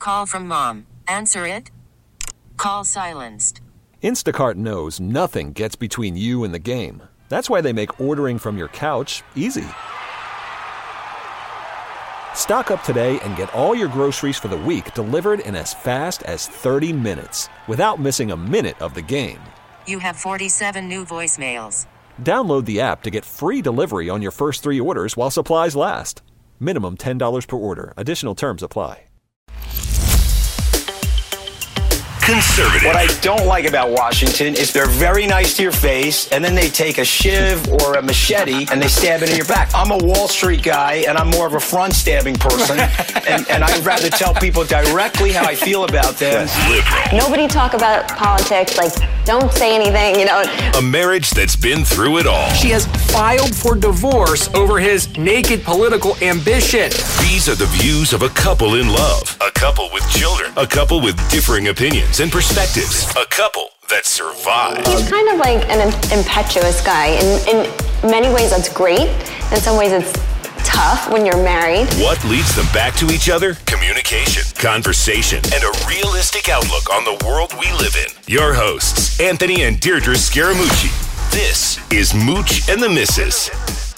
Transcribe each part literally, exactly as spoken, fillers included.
Call from mom. Answer it. Call silenced. Instacart knows nothing gets between you and the game. That's why they make ordering from your couch easy. Stock up today and get all your groceries for the week delivered in as fast as thirty minutes without missing a minute of the game. You have forty-seven new voicemails. Download the app to get free delivery on your first three orders while supplies last. Minimum ten dollars per order. Additional terms apply. Conservative. What I don't like about Washington is they're very nice to your face, and then they take a shiv or a machete and they stab it in your back. I'm a Wall Street guy, and I'm more of a front-stabbing person, and, and I'd rather tell people directly how I feel about them. Liberal. Nobody talk about politics, like, don't say anything, you know. A marriage that's been through it all. She has filed for divorce over his naked political ambition. These are the views of a couple in love, a couple with children, a couple with differing opinions and perspectives, a couple that survive. He's kind of like an impetuous guy. In, in many ways, that's great. In some ways, it's tough when you're married. What leads them back to each other? Communication, conversation, and a realistic outlook on the world we live in. Your hosts, Anthony and Deirdre Scaramucci. This is Mooch and the Missus.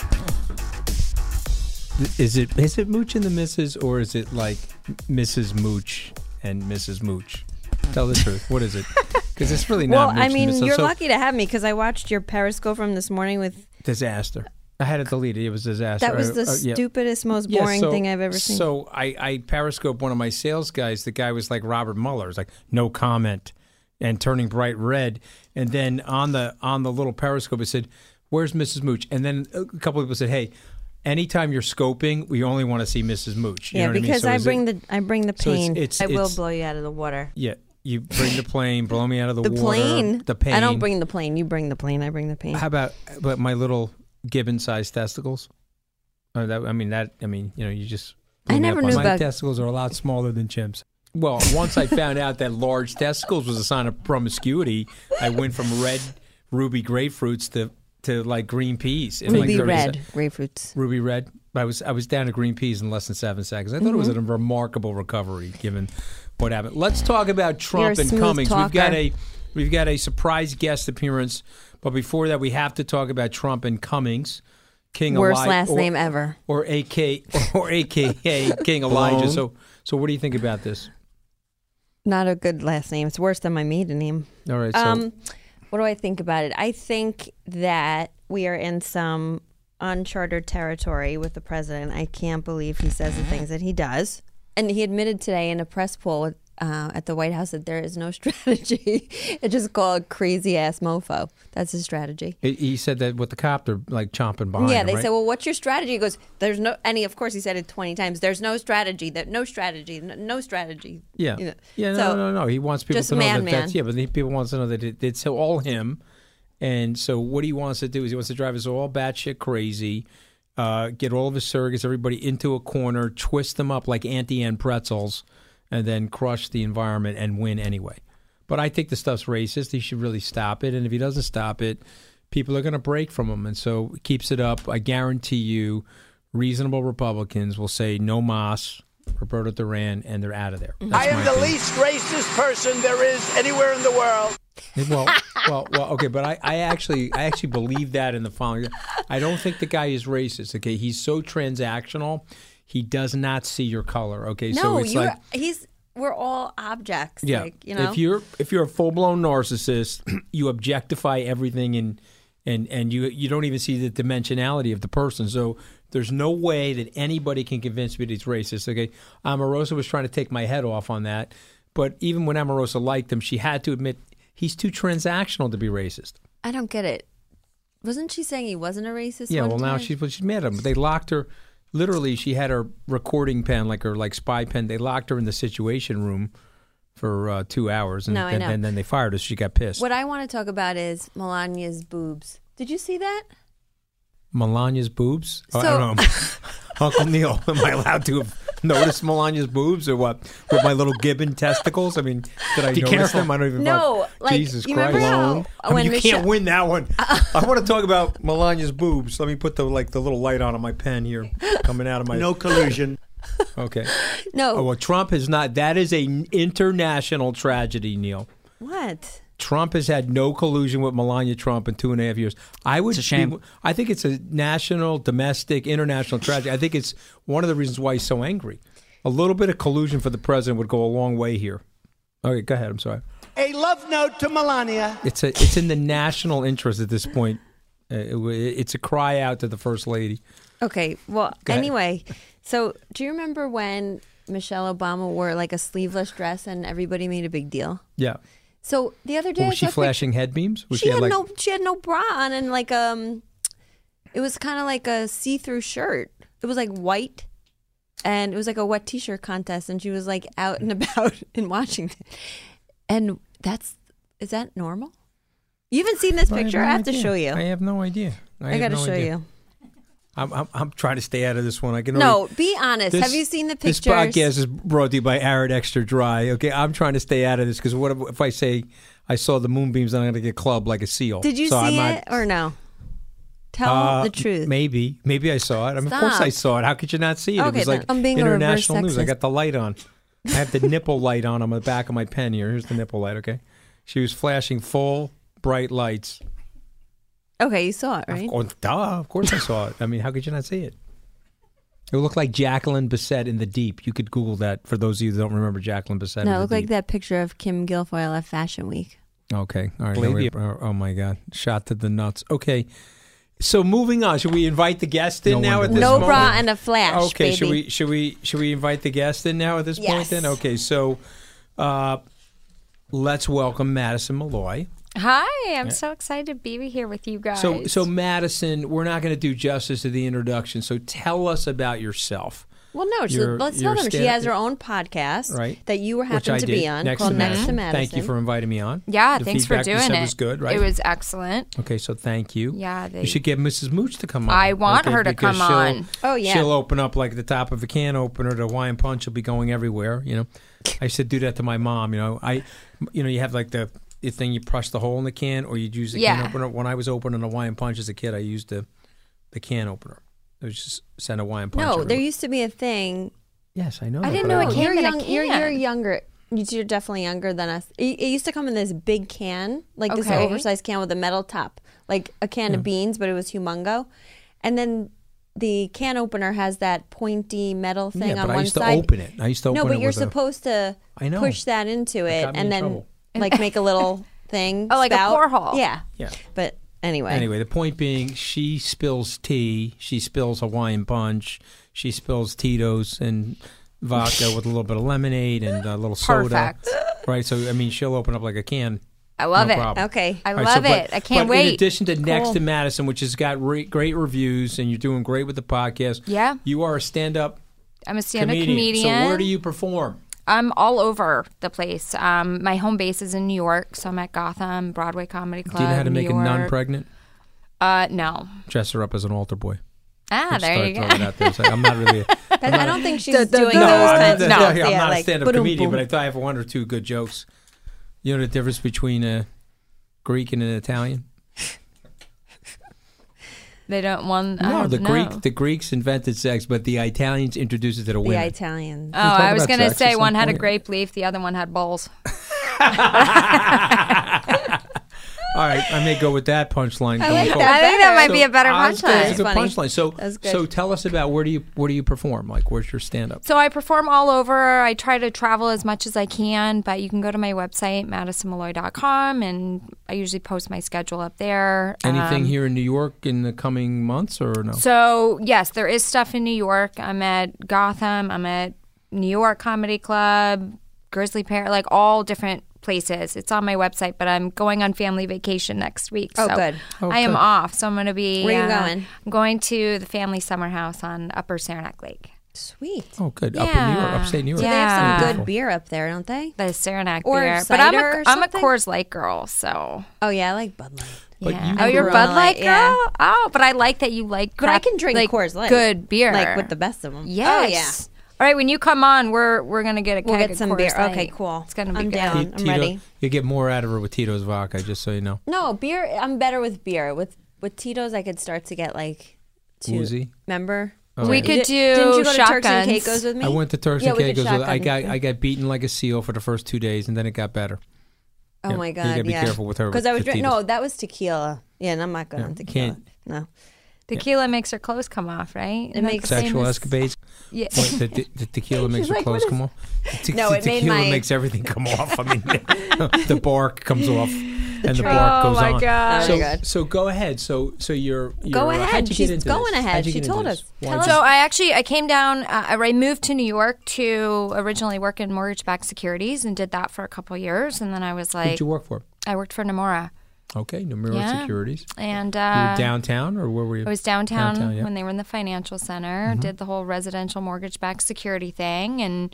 Is it is it Mooch and the Missus, or is it like Missus Mooch and Missus Mooch? Tell the truth. What is it? Because it's really not. Well, Mooch I mean, and the you're so, lucky to have me because I watched your Periscope from this morning with disaster. I had it deleted. It was disaster. That was the uh, yeah. stupidest, most Yeah, boring so, thing I've ever seen. So I, I Periscope one of my sales guys. The guy was like Robert Mueller. It's like no comment and turning bright red. And then on the on the little Periscope it said, "Where's Missus Mooch?" And then a couple of people said, "Hey, anytime you're scoping, we only want to see Missus Mooch." You yeah, know what because I, mean? I so bring it, the I bring the so pain. it's, it's, I will it's, blow you out of the water. Yeah. You bring the plane, blow me out of the, The water. plane? The pain. I don't bring the plane. You bring the plane. I bring the pain. How about but my little gibbon-sized testicles? Uh, that, I mean that. I mean you know you just. I never knew my about. My testicles are a lot smaller than chimps. Well, once I found out that large testicles was a sign of promiscuity, I went from red ruby grapefruits to, to like green peas. In Ruby like red se- grapefruits. Ruby red. I was I was down to green peas in less than seven seconds. I thought mm-hmm. it was a remarkable recovery given what happened. Let's talk about Trump You're and Cummings. Talker. We've got a we've got a surprise guest appearance, but before that, we have to talk about Trump and Cummings. King Worst Eli- last or, name ever. Or A K or A K A King Elijah. So so what do you think about this? Not a good last name. It's worse than my maiden name. All right. So. Um, what do I think about it? I think that we are in some uncharted territory with the president. I can't believe he says the things that he does. And he admitted today in a press poll uh, at the White House that there is no strategy. It's just called crazy ass mofo. That's his strategy. He said that with the copter, like chomping behind Yeah, him, they right? said, well, what's your strategy? He goes, there's no, and he, of course, he said it twenty times. There's no strategy. That no strategy. No, no strategy. Yeah. You know? Yeah, no, so, no, no. He wants people just to know man, that man. that's, yeah, but he, people wants to know that it, it's all him. And so what he wants to do is he wants to drive us all batshit crazy, uh, get all of his surrogates, everybody into a corner, twist them up like Auntie Anne pretzels, and then crush the environment and win anyway. But I think the stuff's racist. He should really stop it. And if he doesn't stop it, people are going to break from him. And so he keeps it up. I guarantee you reasonable Republicans will say no mas, Roberto Duran, and they're out of there. That's I am the opinion. least racist person there is anywhere in the world. Well, well, well, okay, but I, I actually, I actually believe that in the following. I don't think the guy is racist. Okay, he's so transactional. He does not see your color. Okay, no, so it's you're, like he's. We're all objects. yeah. Like, you know? If you're if you're a full blown narcissist, you objectify everything and and and you you don't even see the dimensionality of the person. So there's no way that anybody can convince me that he's racist. Okay, Omarosa was trying to take my head off on that, but even when Omarosa liked him, she had to admit he's too transactional to be racist. I don't get it. Wasn't she saying he wasn't a racist? Yeah, one well, now time? she's well, she's mad at him. They locked her. Literally, she had her recording pen, like her like spy pen. They locked her in the Situation Room for uh, two hours, and, No, I and, know. and then they fired her. So she got pissed. What I want to talk about is Melania's boobs. Did you see that? Melania's boobs? Oh, I So- don't know. Uncle Neil, am I allowed to have noticed Melania's boobs or what? With my little gibbon testicles? I mean, did I Be notice careful. them? I don't even No, know. like, Jesus you Christ. remember how- I mean, when you Michelle- can't win that one. I want to talk about Melania's boobs. Let me put the like the little light on on my pen here coming out of my... No collusion. Okay. No. Oh, well, Trump has not. That is an international tragedy, Neil. What? Trump has had no collusion with Melania Trump in two and a half years. I would. It's a shame. Be, I think it's a national, domestic, international tragedy. I think it's one of the reasons why he's so angry. A little bit of collusion for the president would go a long way here. Okay, go ahead. I'm sorry. A love note to Melania. It's a. It's in the national interest at this point. Uh, it, it's a cry out to the first lady. Okay. Well, Go ahead. anyway, so do you remember when Michelle Obama wore like a sleeveless dress and everybody made a big deal? Yeah. So the other day, Well, I was she saw a pic- flashing head beams? Was she, had like, no. She had no bra on, and like um, it was kind of like a see-through shirt. It was like white, and it was like a wet T-shirt contest, and she was like out and about in Washington. And that's is that normal? You haven't seen this I have picture? no I have to idea. show you. I have no idea. I, I, have got to no show idea. you. I'm, I'm I'm trying to stay out of this one. I can No, already- be honest. This- Have you seen the pictures? This podcast is brought to you by Arid Extra Dry. Okay, I'm trying to stay out of this because what if, if I say I saw the moonbeams and I'm going to get clubbed like a seal? Did you So I'm see not- it or no? Tell Uh, the truth. Maybe, maybe I saw it. I mean, of course Stop. I saw it. How could you not see it? Okay, it was then like I'm being a reverse international news. I sexist. got the light on. I have the nipple light on on the back of my pen here. Here's the nipple light. Okay, she was flashing full bright lights. Okay, you saw it, right? Oh, duh, of course I saw it. I mean, how could you not see it? It looked like Jacqueline Bisset in the Deep. You could Google that for those of you that don't remember Jacqueline Bisset. No, in it the looked like Deep. that picture of Kim Guilfoyle at Fashion Week. Okay, all right. Believe now we- you. oh, oh my God, shot to the nuts. Okay, so moving on. Should we invite the guest in No now wonder at this No moment? bra and a flash, Okay, baby. should we should we should we invite the guest in now at this point Yes. then? Okay, so uh, let's welcome Madison Malloy. Hi, I'm so excited to be here with you guys. So so Madison, we're not going to do justice to the introduction. So tell us about yourself. Well, no, so You're- let's you're tell them. She stand- has her own podcast Right. that you were Which happen I to did, be on Next called to Next to Madison. Madison. Thank you for inviting me on. yeah, The thanks for feedback you doing said it. was good, right? It was excellent. Okay, so thank you. Yeah, they- you should get Missus Mooch to come on. I want okay, her to because come she'll- on. Oh, yeah. She'll open up like the top of a can opener. The Hawaiian Punch will be going everywhere. You know, I used to do that to my mom. You know, I, you know, you have like the, the thing you press the hole in the can, or you'd use the Yeah. can opener. When I was opening a Hawaiian Punch as a kid, I used the, the can opener. It was just send a Hawaiian Punch. No, everywhere. there used to be a thing. Yes, I know. I that, didn't but know don't it came you're in a young. You're, can. you're younger. You're definitely younger than us. It, it used to come in this big can, like this Okay. oversized can with a metal top, like a can of beans, but it was humongo. And then the can opener has that pointy metal thing Yeah, on but I one used to side. open it. I used to no, open but it you're with a- supposed to I know. push that into That it got me and in then trouble. like make a little thing. Oh, like a spout. pour hole. Yeah. Yeah. But anyway. Anyway, the point being, she spills tea, she spills Hawaiian Punch, she spills Tito's and vodka with a little bit of lemonade and a little soda. Perfect. Right, so I mean, she'll open up like a can. I love no it. problem. Okay. I All right, love so, but- it. I can't but In wait. addition to Next Cool. to Madison, which has got re- great reviews, and you're doing great with the podcast. Yeah. You are a stand-up I'm a stand-up comedian. comedian. So where do you perform? I'm all over the place. Um, my home base is in New York, so I'm at Gotham, Broadway Comedy Club. do you know how to New make York. a nun pregnant? Uh, no. Dress her up as an altar boy. Ah, Just there throw- you throw go. it out there. So I'm not really. But I don't think she's The- the- doing the- those No, I kinds mean, of no, jokes. I'm Yeah, not like, a stand-up boom, comedian, boom. but I thought I have one or two good jokes. You know the difference between a Greek and an Italian? They don't one. I No, don't the know. Greek the Greeks invented sex, but the Italians introduced it to the The women. Italians. Oh, I was about going to sex at say some one had a point. grape leaf, the other one had balls. All right, I may go with that punchline. I going like forward. that. I think that might So, be a better uh, it's good. It's a punchline. good Funny. punchline. So, That's good. so tell us about where do you where do you perform? Like, where's your stand up? So I perform all over. I try to travel as much as I can, but you can go to my website, madison malloy dot com, and I usually post my schedule up there. Anything Um, here in New York in the coming months or no? So, yes, there is stuff in New York. I'm at Gotham. I'm at New York Comedy Club, Grizzly Pear, like all different places. It's on my website, but I'm going on family vacation next week. Oh, so good. Oh, I am good. off. So I'm going to be. Where you uh, going? I'm going to the family summer house on Upper Saranac Lake. Sweet. Oh, good. Up in New York, Yeah. upstate New York. So they have some Yeah. good beer up there, don't they? The Saranac Or beer. But I'm cider a, or I'm a something? Coors Light girl, so. Oh yeah, I like Bud Light. But yeah. you oh, you're a Corona Bud Light Light, girl? yeah. Oh, but I like that you like But I crap- can drink like Coors Light. good beer. Like with the best of them. Yes. All right, when you come on, we're we're gonna get a We'll keg get of some Coors bear. Light. Okay, cool. It's gonna be I'm good. down. I'm Tito, ready. You get more out of her with Tito's vodka, just so you know. Oh, no, beer. I'm better with beer. With with Tito's, I could start to get like too. Woozy? Remember? Oh, we yeah. could do Didn't you go to Turks and shotguns. Caicos with me? I went to Turks Yeah, and we did Caicos. with- I got shotgun. I got beaten like a seal for the first two days, and then it got better. Oh Yeah, my you god! gotta be yeah. careful with her Because I was with drinking. Tito's. No, that was tequila. Yeah, and I'm not good Yeah, on tequila. can't- No, Tequila makes her clothes come off, right? It makes Sexual famous- escapades. Yeah. What, the, the, the tequila makes She's your like, clothes what come is- off. The te- No, the it made tequila my- makes everything come off. I mean, the bark comes off, and the tree. bark Oh goes my on. God. Oh So, my God. so go ahead. So, so you're, you're Go uh, ahead. how'd you She's get into going this? ahead. How'd you She get into told this? us. Why'd Tell you- us. So I actually I came down. Uh, I moved to New York to originally work in mortgage-backed securities and did that for a couple years, and then I was Who'd like, you work for? I worked for Nomura, Okay, Nomura Yeah. Securities. and You uh, were downtown, or where were you? I was downtown, Downtown, yeah. when they were in the financial center. Mm-hmm. Did the whole residential mortgage-backed security thing, and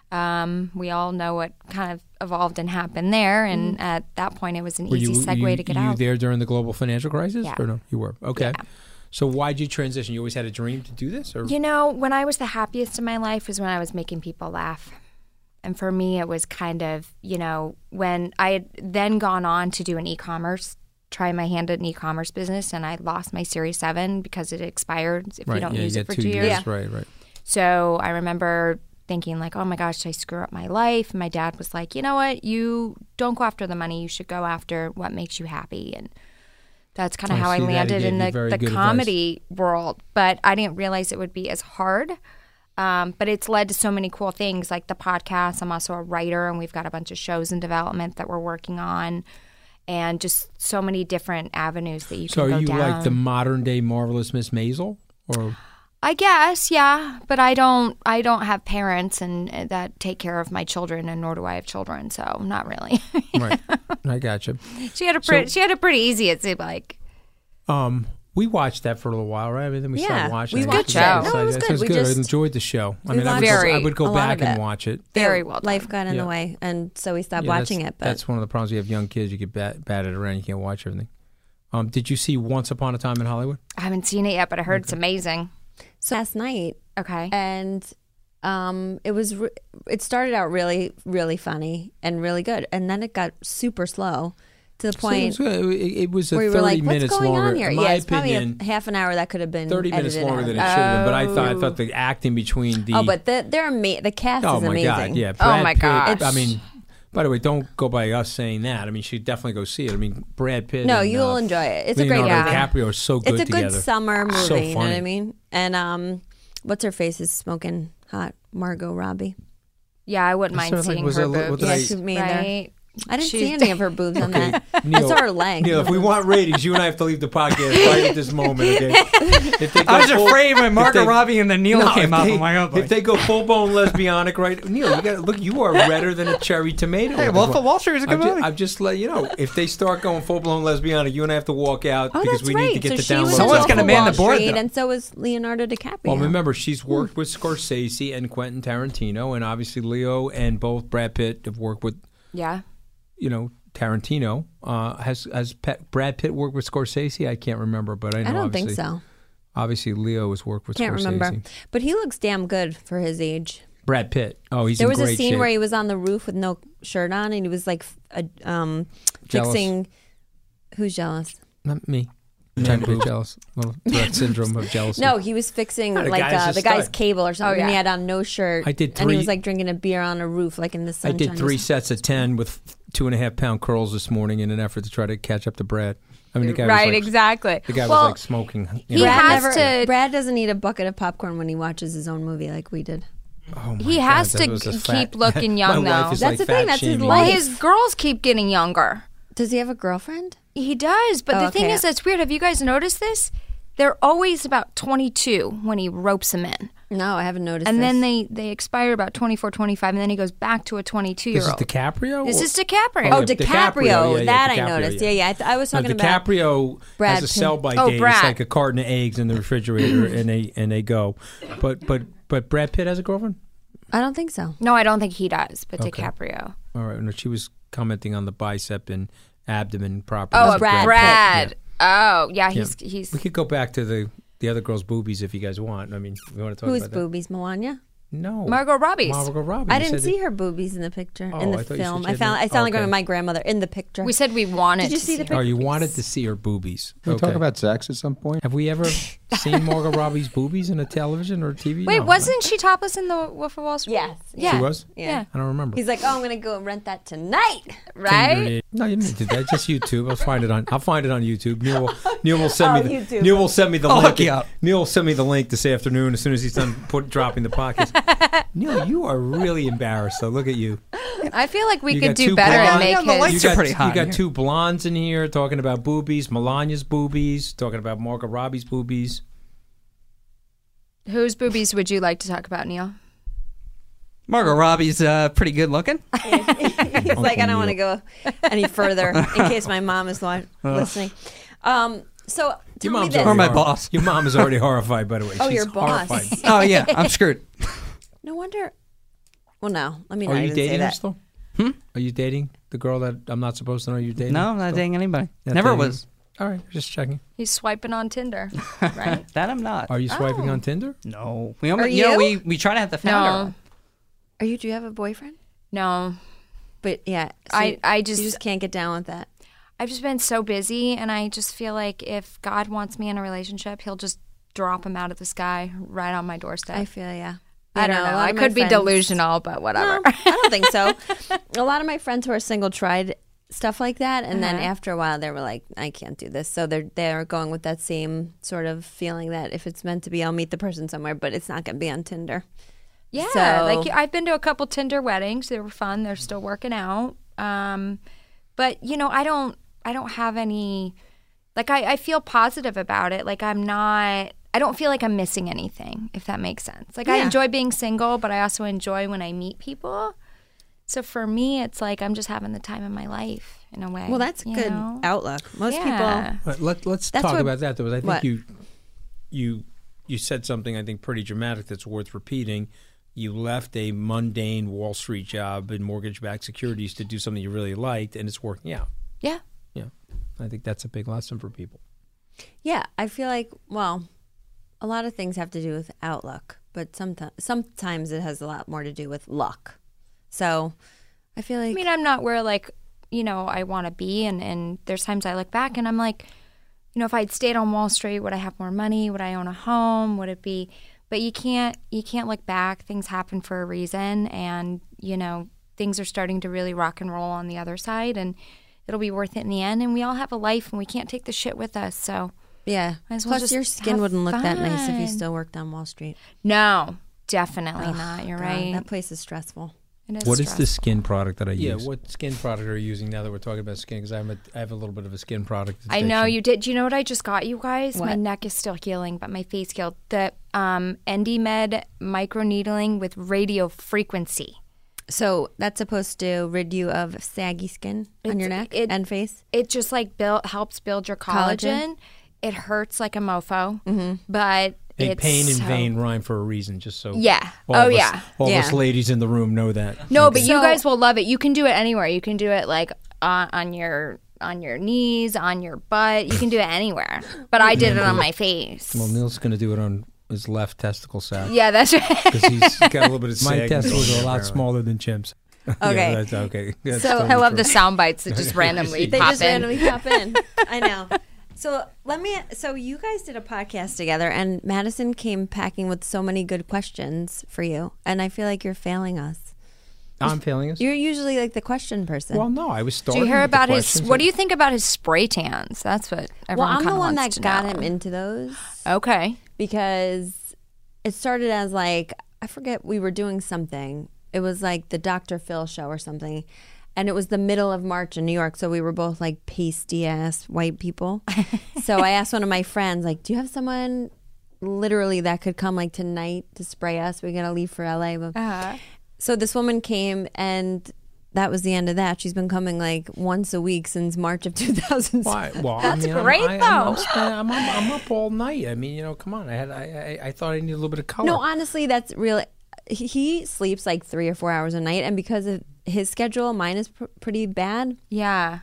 um, we all know what kind of evolved and happened there. And at that point, it was an Were easy you, segue you, to get you out. there during the global financial crisis? Yeah. Or no? You were. Okay. Yeah. So why'd you transition? You always had a dream to do this? Or You know, when I was the happiest in my life was when I was making people laugh. And for me, it was kind of, you know, when I had then gone on to do an e-commerce, try my hand at an e-commerce business, and I lost my Series seven because it expired if right, you don't yeah, use you it got for two two years. years. Right, right. So I remember thinking like, oh my gosh, did I screw up my life? And my dad was like, you know what? You don't go after the money. You should go after what makes you happy. And that's kind of I how I see that. He landed gave in you the, very the good comedy world. But I didn't realize it would be as hard. Um, but it's led to so many cool things like the podcast. I'm also a writer, and we've got a bunch of shows in development that we're working on. And just so many different avenues that you So can go are you down. like the modern day Marvelous Miss Maisel? Or I guess, yeah, but I don't. I don't have parents and uh, that take care of my children, and nor do I have children, so not really. right. I gotcha. she had a pretty. So- she had a pretty easy. It seemed like. Um, we watched that for a little while, right? I mean, then we Yeah, started watching we it. watched it. No, it was It good. was We good. just- I enjoyed the show. I we mean, I would, watched go, Very- I would go a lot back of and it. watch it. Very well done. Life got in Yeah. the way, and so we stopped Yeah, watching that's, it. But that's one of the problems. You have young kids, you get bat, batted around, you can't watch everything. Um, did you see Once Upon a Time in Hollywood? I haven't seen it yet, but I heard it's amazing. so last night, Okay. and um, it was re- it started out really really funny and really good, and then it got super slow to the point So it, was, it, it was a where you thirty were like, "What's minutes going longer. on here?" In Yeah, my it's probably opinion, a half an hour that could have been thirty minutes edited longer out. than it should have been. But I thought I thought the acting between the Oh, but the, they're ama- the cast oh is my amazing. god, yeah. Oh Brad my Pitt, gosh. I mean, by the way, don't go by us saying that. I mean, you should definitely go see it. I mean, Brad Pitt. No, and, you'll uh, enjoy it. It's a great Leonardo movie. DiCaprio is so good It's a together. good summer movie. So You know what I funny. mean? And um, what's her face is smoking hot, Margot Robbie. Yeah, I wouldn't I mind sort of like- seeing was her it a li- boobs. what did Yeah, I- she me either. right? I didn't She's see any of her boobs on that. I Neil, saw her leg. Neil, if we want ratings, you and I have to leave the podcast right at this moment. Okay? If they go I was full- afraid when if Margot they- Robbie and then Neil No, came if up. they- I'm like, oh boy. if they go full blown lesbianic, right? Neil, you got look. You are redder than a cherry tomato. Hey, Wolf of Wall Street is a good I'm just, movie. I'm just letting you know. If they start going full blown lesbianic, you and I have to walk out Oh, because that's we right. need to get so the she download. was Someone's in gonna Wolf of man the Wall board, Street, though. and so was Leonardo DiCaprio. Well, remember, she's worked with Scorsese and Quentin Tarantino, and obviously Leo and both Brad Pitt have worked with, Yeah. you know, Tarantino. Uh, has has Pet, Brad Pitt worked with Scorsese? I can't remember, but I know I don't obviously, think so. Obviously, Leo has worked with Can't Scorsese. remember, but he looks damn good for his age. Brad Pitt. Oh, he's There in was a great scene shape. where he was on the roof with no shirt on, and he was like f- a, um, Jealous. fixing. Who's jealous? Not me. I'm trying to be jealous. Little Tourette syndrome of jealousy. No, he was fixing No, the like guy's uh, a the guy's stud. cable or something. Oh, yeah. And he had on no shirt. I did and he three- was like drinking a beer on a roof, like in the I sunshine. did three sets of ten with two and a half pound curls this morning in an effort to try to catch up to Brad. I mean, the guy Right, was like, exactly. The guy Well, was like smoking. You he know. has Brad, to- never, Brad doesn't eat a bucket of popcorn when he watches his own movie like we did. Oh my He God, has that to was a g- fat- keep looking My young, wife though. is That's like the thing, fat that's his shaming me. Well, life. his girls keep getting younger. Does he have a girlfriend? He does, but Oh, the thing okay. is, that's weird. Have you guys noticed this? They're always about twenty-two when he ropes them in. No, I haven't noticed. And this. then they, they expire about twenty-four, twenty-five, and then he goes back to a This is twenty-two-year-old. DiCaprio? This or- is DiCaprio. Oh, yeah, DiCaprio. DiCaprio, yeah, yeah, that I DiCaprio, noticed. yeah. Yeah, yeah. I, th- I was Now, talking about. DiCaprio Brad has a sell by Oh, date. Brad. It's like a carton of eggs in the refrigerator, and they and they go. But but but Brad Pitt has a girlfriend. I don't think so. No, I don't think he does, but Okay. DiCaprio. All right. No, she was commenting on the bicep and abdomen properties. Oh, of Brad. Brad Pitt. Oh, yeah, Yeah. he's he's. We could go back to the the other girl's boobies if you guys want. I mean, we want to talk Who's about that. boobies? Melania? No, Margot Robbie's. Margot Robbie. I You didn't said see that- her boobies in the picture Oh, in the I thought you said film. she I had found. no- I sound like okay. my grandmother in the picture. We said we wanted Did you to see the her. Oh, you wanted to see her boobies. Can we Okay. talk about sex at some point? Have we ever seen Margot Robbie's boobies in a television or T V? Wait, No. wasn't she topless in the Wolf of Wall Street? Yes. Yeah. She was? Yeah. I don't remember. He's like, oh, I'm going to go rent that tonight. Right? No, you didn't do that. Just YouTube. I'll find it on. I'll find it on YouTube. Neil will. Neil will send Oh, me. The, YouTube. Neil will send me the I'll link. hook you up. Neil will send me the link this afternoon as soon as he's done put, dropping the podcast. Neil, you are really embarrassed. So look at you. I feel like we You could got do two better and blonde- make Yeah, the his. lights You are got, pretty hot you got in two blondes in here talking about boobies. Melania's boobies. Talking about Margot Robbie's boobies. Whose boobies would you like to talk about, Neil? Margot Robbie's uh, pretty good looking. He's like, I don't want to go any further in case my mom is li- listening. Um, so tell Your me mom's this. Or already my hor- boss. Your mom is already horrified, by the way. Oh, She's your boss. horrified. Oh, yeah, I'm screwed. No wonder. Well, no. Let me Are not you even say dating her that. still? Hmm? Are you dating the girl that I'm not supposed to know you're dating? No, I'm not still? dating anybody. Not Never dating? was. All right, just checking. He's swiping on Tinder, right? That I'm not. Are you swiping Oh. on Tinder? No. We Are almost, you know, you? we, we try to have the founder. No, Are you? Do you have a boyfriend? no. But yeah, so I, I just, you just can't get down with that. I've just been so busy, and I just feel like if God wants me in a relationship, He'll just drop him out of the sky right on my doorstep. I feel yeah. I You don't a know. lot I of my could be friends- delusional, but whatever. No, I don't think so. A lot of my friends who are single tried stuff like that, and then Uh-huh. after a while, they were like, "I can't do this." So they're they're going with that same sort of feeling that if it's meant to be, I'll meet the person somewhere, but it's not going to be on Tinder. Yeah, So- like I've been to a couple Tinder weddings. They were fun. They're still working out. Um, but you know, I don't, I don't have any. Like I, I feel positive about it. Like I'm not. I don't feel like I'm missing anything. If that makes sense. Like I Yeah. enjoy being single, but I also enjoy when I meet people. So for me, it's like I'm just having the time of my life in a way. Well, that's a you good know? outlook. Most Yeah. people. But let, let's That's talk what- about that, though. I think what? you, you, you said something I think pretty dramatic that's worth repeating. You left a mundane Wall Street job in mortgage-backed securities to do something you really liked, and it's working out. Yeah. Yeah, I think that's a big lesson for people. Yeah, I feel like well, a lot of things have to do with outlook, but sometimes sometimes it has a lot more to do with luck. So I feel like I mean, I'm not where like, you know, I want to be. And, and there's times I look back and I'm like, you know, if I'd stayed on Wall Street, would I have more money? Would I own a home? Would it be, but you can't, you can't look back. Things happen for a reason. And, you know, things are starting to really rock and roll on the other side, and it'll be worth it in the end. And we all have a life and we can't take the shit with us. So yeah. might as well Plus, just your skin have wouldn't look that nice if you fun. still worked on Wall Street. no, definitely Ugh, not. You're God, right. That place is stressful. It is What is the stressful. skin product that I Yeah, use? what skin product are you using now that we're talking about skin? Because I, I have a little bit of a skin product I know addiction. you did. Do you know what I just got you guys? My What? neck is still healing, but my face healed. The um, EndyMed microneedling with radio frequency. So that's supposed to rid you of saggy skin on your It's- neck it- and face. It just like build, helps build your collagen. Collagen? It hurts like a mofo, Mm-hmm. but Hey, it's pain and so- vein rhyme for a reason, just so Yeah. all Oh, of us, yeah. all of us Yeah. ladies in the room know that. No, Okay. but you guys will love it. You can do it anywhere. You can do it like on, on your on your knees, on your butt. You can do it anywhere. But I did it on my face. Well, Neil's going to do it on his left testicle sack. Yeah, that's right. Because he's got a little bit of My sag testicles going are a lot apparently. smaller than chimps. Yeah, Okay. that's okay. That's So- totally I love true. the sound bites that just randomly They pop just in. randomly pop in. I know. So let me. So you guys did a podcast together, and Madison came packing with so many good questions for you, and I feel like you're failing us. I'm failing us. You're usually like the question person. Well, no, I was Do starting. you hear with the about his? questions. What do you think about his spray tans? That's what well, everyone I'm the kinda one wants that to got know. him into those Okay. because it started as like I forget we were doing something. It was like the Doctor Phil show or something. And it was the middle of March in New York, so we were both like pasty ass white people. So I asked one of my friends, like, "Do you have someone literally that could come like tonight to spray us? We're gonna leave for L A." Uh-huh. So this woman came, and that was the end of that. She's been coming like once a week since March of two thousand seven. Why? Well, That's I mean, I'm- great, I, I'm, though. I'm, spend- I'm, up, I'm up all night. I mean, you know, come on. I had, I, I, I thought I needed a little bit of color. No, honestly, that's real. He, he sleeps like three or four hours a night, and because of his schedule, mine is pr- pretty bad. Yeah.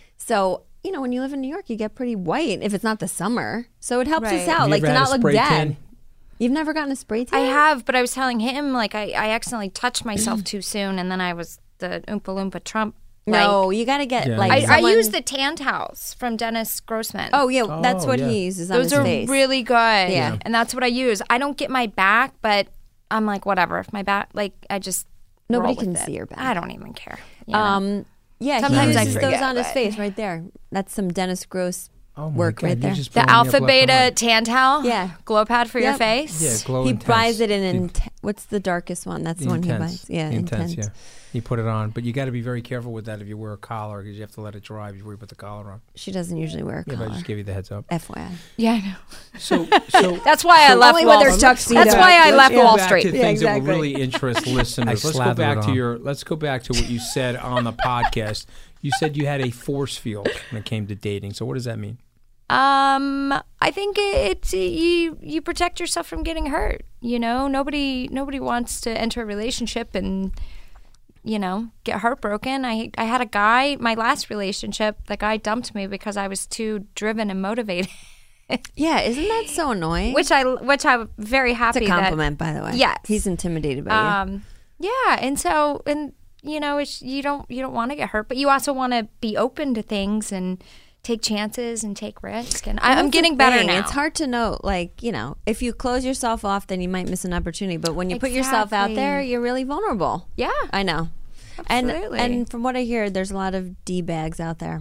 So, you know, when you live in New York, you get pretty white if it's not the summer. So it helps Right. us out, Have you like to ever had not a look spray dead. tan? You've never gotten a spray tan? I have, but I was telling him like I, I accidentally touched myself too soon, and then I was the Oompa Loompa Trump No, you got to get Yeah, like. I, someone- I use the tan towels from Dennis Grossman. Oh yeah, that's Oh, what yeah. he uses on those his are face. really good. Yeah. and that's what I use. I don't get my back, but I'm like, whatever. If my back, like, I just Nobody roll with can it. see your back. I don't even care. you know? Um, yeah, Sometimes he I uses those forget, on his but- face right there. That's some Dennis Gross Oh my work God, right you there. just the blowing me up Alpha left and Beta right. tan towel. Yeah. glow pad for your Yep. face. Yeah, glow He intense. buys it in The- inten- what's the darkest one? That's the, the one he intense. buys. Yeah, The intense. intense. Yeah, you put it on, but you got to be very careful with that if you wear a collar because you have to let it dry before you put the collar on. She doesn't usually wear a Yeah, but collar. I just gave you the heads up. F Y I. Yeah, I know. So, so That's why I so- left Only Wall with her Street. tuxedo. That's why I Let's left go Wall back Street. to things Yeah, that would exactly. really interest listeners. I Let's go slathered back it to on. your. Let's go back to what you said on the podcast. You said you had a force field when it came to dating. So what does that mean? Um, I think it's you. You protect yourself from getting hurt. You know, nobody nobody wants to enter a relationship and you know get heartbroken. I I had a guy. My last relationship, the guy dumped me because I was too driven and motivated. Yeah, isn't that so annoying? which I which I'm very It's happy. a compliment, by the way. Yes. he's intimidated by That, um, yeah, and so and you know, it's, you don't you don't want to get hurt, but you also want to be open to things and take chances and take risk. And you. I, Well, I'm that's the getting better thing. now. It's hard to know, like, you know, if you close yourself off, then you might miss an opportunity. But when you put yourself out Exactly. there, you're really vulnerable. Yeah, I know. Absolutely. And and from what I hear, there's a lot of D bags out there.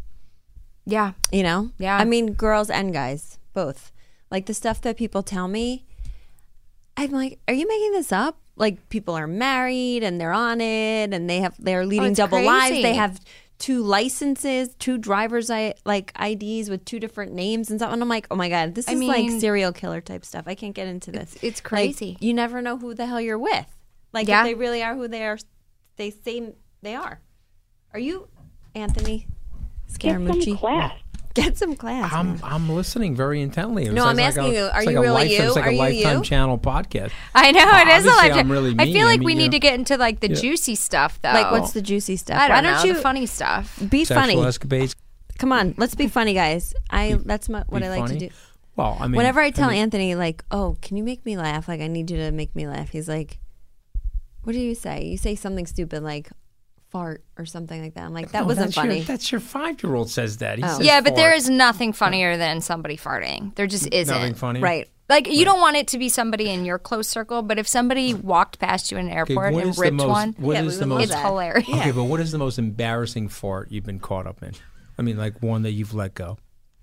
Yeah. You know? Yeah. I mean, girls and guys, both. Like the stuff that people tell me, I'm like, are you making this up? Like people are married and they're on it and they have they're leading it's double lives. crazy. They have two licenses, two driver's I like I Ds with two different names and stuff. And I'm like, oh my God, this I is mean, like serial killer type stuff. I can't get into this. It's Like, crazy. you never know who the hell you're with. Like Yeah. if they really are who they are, they say they are. Are you Anthony Scaramucci? class. Get some class. I'm man. I'm listening very intently. It No, was I'm like asking a- you, it's are like you a really lifetime- you? It's like Are a you Lifetime you? Channel podcast. I know it is a Obviously, life. I'm really I me. feel I like mean, we you need know. to get into like the Yeah. juicy stuff, though. Like, what's the juicy stuff? I don't Why know don't you the funny stuff. be Sexual funny? escapades. Come on, let's be funny, guys. I that's my, what Be I like funny? to do. Well, I mean, Whenever I tell mean, Anthony, like, "Oh, can you make me laugh? Like, I need you to make me laugh." He's like, "What do you say? You say something stupid like fart or something like that." I'm like, "That no, wasn't that's funny." Your, that's your five-year-old says that. He Oh. says Yeah, but there fart. is nothing funnier than somebody farting. There just isn't. Nothing funny. Right. Like you don't want it to be somebody in your close circle, but if somebody walked past you in an Okay, airport what and is the ripped most- one, What Yeah, is we the would love most? it's that. hilarious. Okay, but what is the most embarrassing fart you've been caught up in? I mean, like one that you've let go.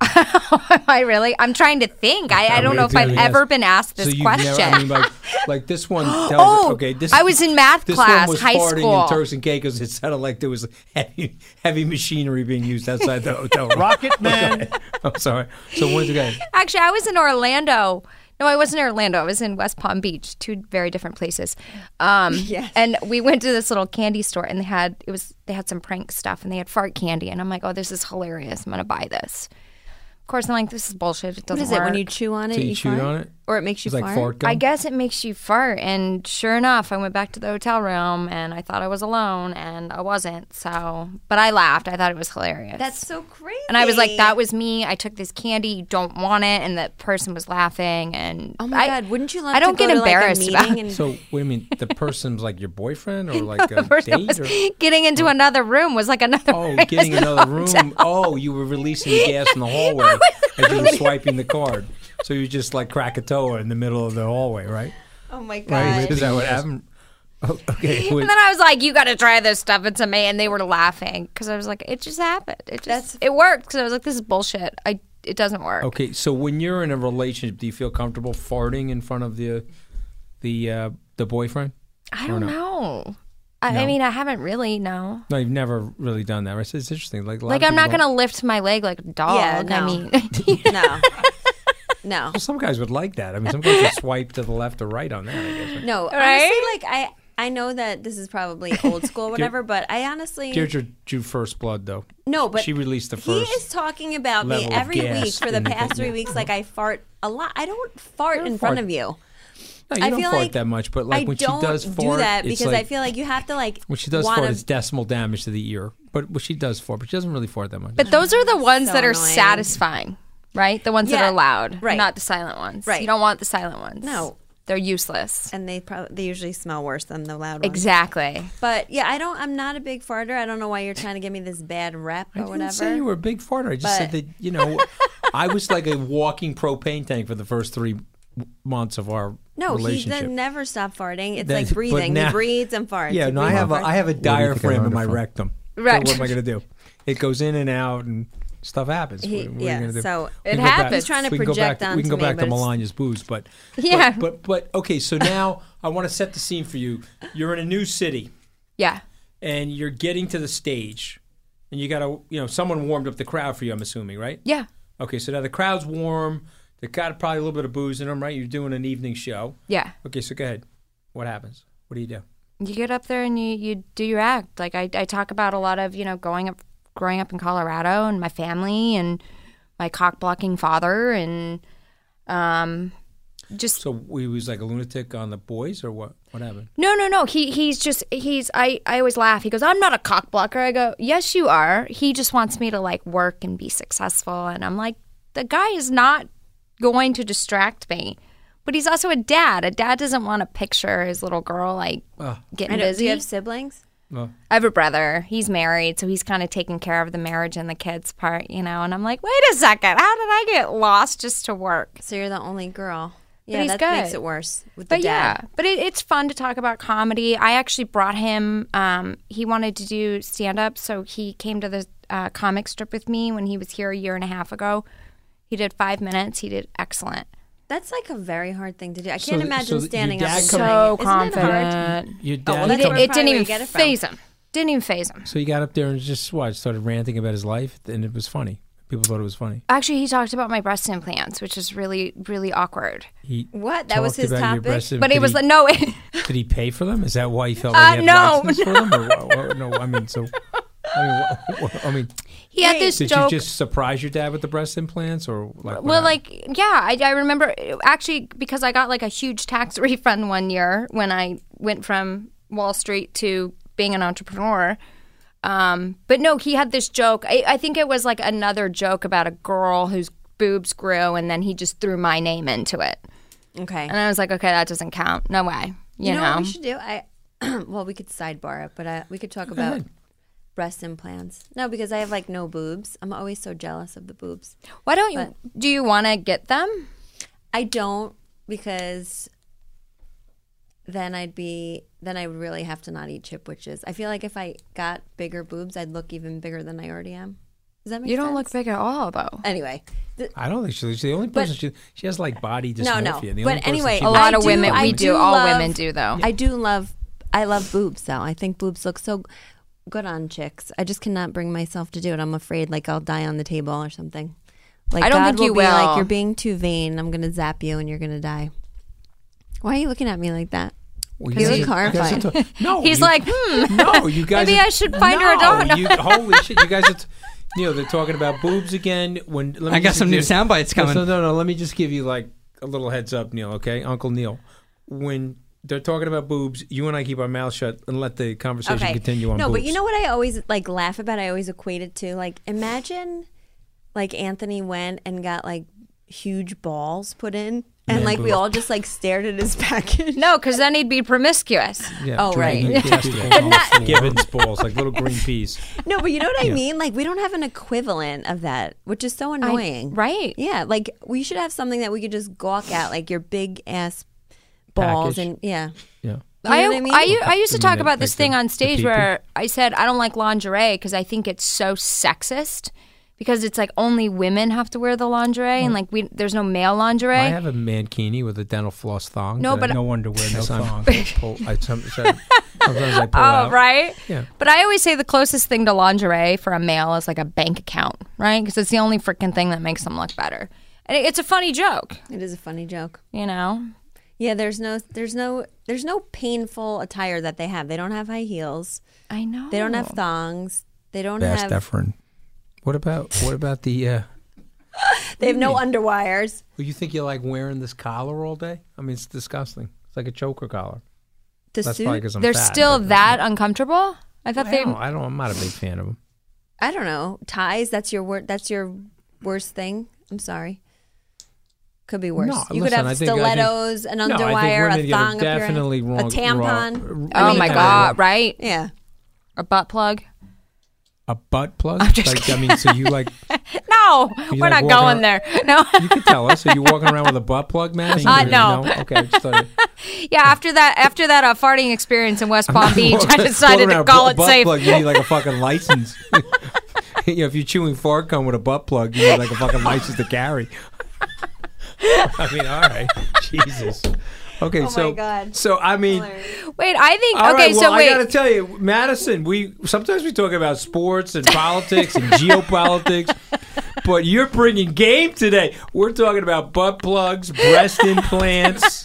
Am I really? I'm trying to think. I, I don't know if I've ever been asked this so you've question. Never, I mean, like, like this one tells Oh, okay, this I was in math this class, one was high farting school. in Turks and Caicos. It sounded like there was heavy, heavy machinery being used outside the hotel room. Rocket Man. I'm sorry. So once again, Actually, I was in Orlando. No, I wasn't in Orlando. I was in West Palm Beach, two very different places. Um, Yes. And we went to this little candy store, and they had it was they had some prank stuff, and they had fart candy, and I'm like, oh, this is hilarious. I'm gonna buy this. Of course, I'm like, this is bullshit. It What doesn't is work. it when you chew on it? so you chewed fart? on it, or it makes you it's like fart? fart gum. I guess it makes you fart, and sure enough, I went back to the hotel room, and I thought I was alone, and I wasn't. So, but I laughed. I thought it was hilarious. That's so crazy. And I was like, that was me. I took this candy. You don't want it. And the person was laughing. And Oh my I, God! Wouldn't you love I don't to go get to, like, a embarrassed meeting about and So wait a minute, the person's like your boyfriend or like a person date? was Or? getting into another room was like another Oh, room. getting another room. Oh, you were releasing the gas in the hallway as you were swiping the card. So you just like Krakatoa in the middle of the hallway, right? oh my God! Right? Is that what happened? Oh, okay. wait. And then I was like, you got to try this stuff. It's amazing. And they were laughing because I was like, it just happened. It just, That's- it worked. Because I was like, this is bullshit. I, it doesn't work. Okay, so when you're in a relationship, do you feel comfortable farting in front of the the uh, the boyfriend? I Or don't no? know. I, No? I mean, I haven't really, no. No, you've never really done that. Right? It's, it's interesting. Like, a lot Like, of I'm not people going to lift my leg like a dog. Yeah, no. I mean, no, no. Well, some guys would like that. I mean, some guys would swipe to the left or right on that, I guess. Right? No, Right? honestly, like I, I know that this is probably old school, or whatever. But I honestly, Deirdre drew first blood, though. no, but she released the he first. is talking about me level of every gas week for the in the past thing. three weeks. Like I fart a lot. I don't fart don't in front fart. of you. No, you I don't feel fart like that much, but like I when don't she does do fart, that it's because like, I feel like you have to like when she does wanna, fart, it's decimal damage to the ear. But when she does fart, but she doesn't really fart that much. but those are the ones So that are annoying. satisfying, right? The ones that Yeah, are loud, right. not the silent ones. Right. You don't want the silent ones. No, They're useless. And they probably they usually smell worse than the loud ones. Exactly. But yeah, I don't. I'm not a big farter. I don't know why you're trying to give me this bad rep or I didn't whatever. say you were a big farter. I just But- said that, you know, I was like a walking propane tank for the first three months of our No, he relationship. then never stopped farting. It's Then- like but breathing. now- he breathes and farts. Yeah, He no, I breathes have a, and farts. I have a think I diaphragm in learned my it from? rectum. Right. So what am I going to do? It goes in and out, and stuff happens. He- what, what yeah, are you going to do? so We It can go back- happens. He's trying to we can go project back, We can onto go me, back to but it's- Melania's booze, but Yeah. But, but but okay. So now I want to set the scene for you. You're in a new city, Yeah. and you're getting to the stage, and you got to, you know, someone warmed up the crowd for you. I'm assuming, right? Yeah. Okay, so now the crowd's warm. They got probably a little bit of booze in them, right? You're doing an evening show. Yeah. Okay, so go ahead. What happens? What do you do? You get up there and you, you do your act. Like I, I talk about a lot of, you know, growing up growing up in Colorado and my family and my cock blocking father and um just So he was like a lunatic on the boys, or what? What happened? No, no, no. He he's just he's I, I always laugh. He goes, I'm not a cock blocker. I go, yes, you are. He just wants me to like work and be successful. And I'm like, the guy is not going to distract me. But he's also a dad. A dad doesn't want to picture his little girl like Oh. getting I don't- busy. Do you have siblings? Oh. I have a brother. He's married, so he's kind of taking care of the marriage and the kids part, you know. And I'm like, wait a second, how did I get lost just to work? So you're the only girl. But Yeah, he's that good. makes it worse with the But dad. yeah, but it, it's fun to talk about comedy. I actually brought him. Um, he wanted to do stand up, so he came to the uh, comic strip with me when he was here a year and a half ago. He did five minutes. He did excellent. That's like a very hard thing to do. I So can't th- imagine so your standing up dad and come- saying So it. Isn't it hard? confident. Your Oh, dad. well, He that's did, where it probably didn't where even you get it from. phase him. Didn't even phase him. So he got up there and just what started ranting about his life, and it was funny. People thought it was funny. Actually, he talked about my breast implants, which is really, really awkward. He What? That was talked his about your topic? breast- But did it was he- like, no, it, Did he pay for them? Is that why he felt Uh, like he had no, license for them? Or what, what, no, I mean, so I mean, what, what, I mean, he had this did joke. you just surprise your dad with the breast implants, or like? what Well, happened? like, yeah, I, I remember actually because I got like a huge tax refund one year when I went from Wall Street to being an entrepreneur. Um, but no, he had this joke. I, I think it was like another joke about a girl whose boobs grew, and then he just threw my name into it. Okay. And I was like, okay, that doesn't count. No way. You, You know, know? what we should do? I well, we could sidebar it, but uh, we could talk about breast implants. No, because I have like no boobs. I'm always so jealous of the boobs. Why don't you? But- Do you want to get them? I don't because then I'd be then I would really have to not eat chip witches. I feel like if I got bigger boobs, I'd look even bigger than I already am. Does that make You sense? don't look big at all, though. Anyway, th- I don't think she's the only But- person. She, she has like body dysmorphia. no, no. The only But person anyway, she A looks- lot I of do- women, I we do do. All love- women do, though. I do love I love boobs though. I think boobs look so good on chicks. I just cannot bring myself to do it. I'm afraid like I'll die on the table or something. Like I don't God think will you be like will. you're being too vain. I'm going to zap you and you're going to die. Why are you looking at me like that? Well, You guys look are- you guys are horrified. t- no, He's you- like, hmm. No, you guys. Maybe are- I should find her a no, dog. You, holy shit! You guys are. T- Neil, they're talking about boobs again. When let me I got just some new give- sound bites coming. No, no, no. Let me just give you like a little heads up, Neil. Okay, Uncle Neil. When they're talking about boobs, you and I keep our mouths shut and let the conversation Okay. continue on. No, boobs. but you know what I always like laugh about? I always equate it to like imagine like Anthony went and got like huge balls put in and Man like we boobs. all just like stared at his package. No, because then he'd be promiscuous. Yeah, Oh, dragging right. the testicles But on not- the floor. Gibbons balls, like little green peas. No, but you know what I Yeah. mean? Like we don't have an equivalent of that, which is so annoying. Right. Yeah, like we should have something that we could just gawk at, like your big ass balls Package. and yeah. Yeah. You know I, what I mean? I, u- I used to You talk mean about like this the- thing on the stage pee-pee? where I said I don't like lingerie because I think it's so sexist because it's like only women have to wear the lingerie and like we there's no male lingerie. I have a mankini with a dental floss thong. No, that I- but- No underwear, no Sometimes thong. I pull, I, some, some- sometimes I pull Oh, out. right? Yeah. But I always say the closest thing to lingerie for a male is like a bank account, right? Because it's the only freaking thing that makes them look better. And it- it's a funny joke, It is a funny joke. you know? Yeah, there's no there's no there's no painful attire that they have. They don't have high heels. I know. They don't have thongs. They don't Vast have Efron. What about what about the? Uh, they have no underwires. well, you think you like wearing this collar all day? I mean, it's disgusting. It's like a choker collar. The That's suit? probably because I'm They're fat, still but- that uncomfortable? I thought I they. don't, I don't. I'm not a big fan of them. I don't know. Ties, that's your wor- that's your worst thing. I'm sorry. could be worse. No, you listen, could have I think- I think- stilettos, an No, I think underwire, women a get it thong up your definitely ass, wrong- a tampon. wrong- Oh women my get it God! wrong. Right? Yeah. A butt plug. A butt plug? I'm just like, kidding. I mean, so you like No, You we're like not walking going around- there. No. you could tell us. Are you walking around with a butt plug, Madison? Uh, Or- no. Okay, I just thought. Yeah, after that, after that uh, farting experience in West Palm Beach, I Walking decided to around call with it a butt safe. Plug, you need like a fucking license. You know, if you're chewing fart gum with a butt plug, you need like a fucking license to carry. I mean, all right, Jesus. Okay, Oh my so God. so I mean, Wait, I think all okay. right, well, so wait, I got to tell you, Madison. We sometimes we talk about sports and politics and geopolitics, but you're bringing game today. We're talking about butt plugs, breast implants,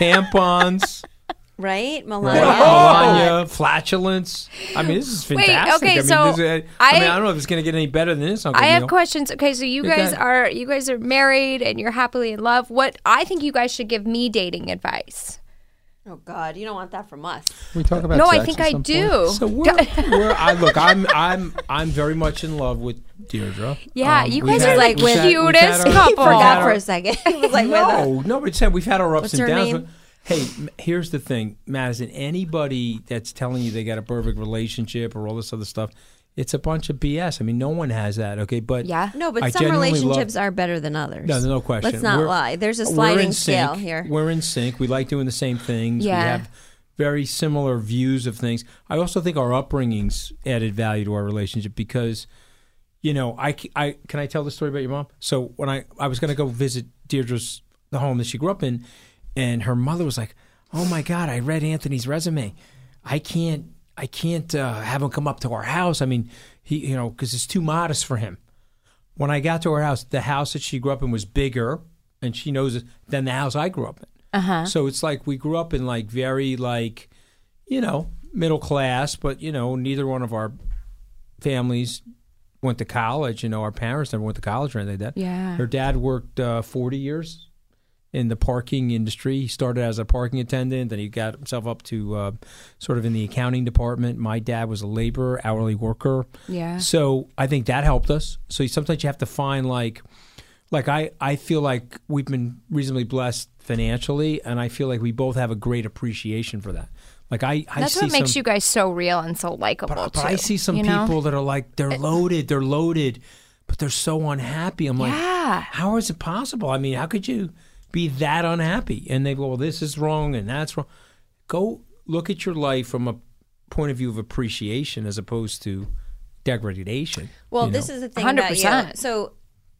tampons. Right? Right. Melania. Melania, flatulence. I mean, this is Wait, fantastic. okay, I mean, so this is, I, I- mean, I don't know if it's going to get any better than this, Uncle I have Neil. questions. Okay, so you You guys got- are you guys are married and you're happily in love. What I think you guys should give me dating advice. Oh God, you don't want that from us. We talk about No, I sex think at I some do. point? So we're, we're, I look, I'm, I'm, I'm very much in love with Deirdre. Yeah, Um, you we've guys had- are like we've the had- we've had cutest our- couple. we've had Forgot our- for a second. It was like with a- no, no, but Sam, we've had our ups What's and her downs. name? But, hey, m- here's the thing, Madison. Anybody that's telling you they got a perfect relationship or all this other stuff, it's a bunch of B S. I mean, no one has that. Okay, but Yeah. No, but I some genuinely relationships love- are better than others. No, no question. Let's not We're- lie. There's a we're sliding in scale sync. here. We're in sync. We like doing the same things. Yeah. We have very similar views of things. I also think our upbringings added value to our relationship because, you know, I, c- I- can I tell the story about your mom? So when I, I was going to go visit Deirdre's, the home that she grew up in, and her mother was like, oh my God, I read Anthony's resume. I can't, I can't uh, have him come up to our house. I mean, he, you know, because it's too modest for him. When I got to her house, the house that she grew up in was bigger, and she knows it, than the house I grew up in. Uh-huh. So it's like we grew up in like very like, you know, middle class, but you know, neither one of our families went to college. You know, our parents never went to college or anything like that. Yeah. Her dad worked uh, forty years in the parking industry. He started as a parking attendant, then he got himself up to uh, sort of in the accounting department. My dad was a laborer, hourly worker. Yeah. So I think that helped us. So sometimes you have to find like, like I, I feel like we've been reasonably blessed financially, and I feel like we both have a great appreciation for that. Like I, I That's see what makes some, you guys so real and so likable. but, but too, I see some you know? people that are like they're loaded, they're loaded, but they're so unhappy. I'm like, Yeah. how is it possible? I mean, how could you be that unhappy? And they go, well, this is wrong and that's wrong. Go look at your life from a point of view of appreciation as opposed to degradation. Well, you this know? is the thing one hundred about percent. you. So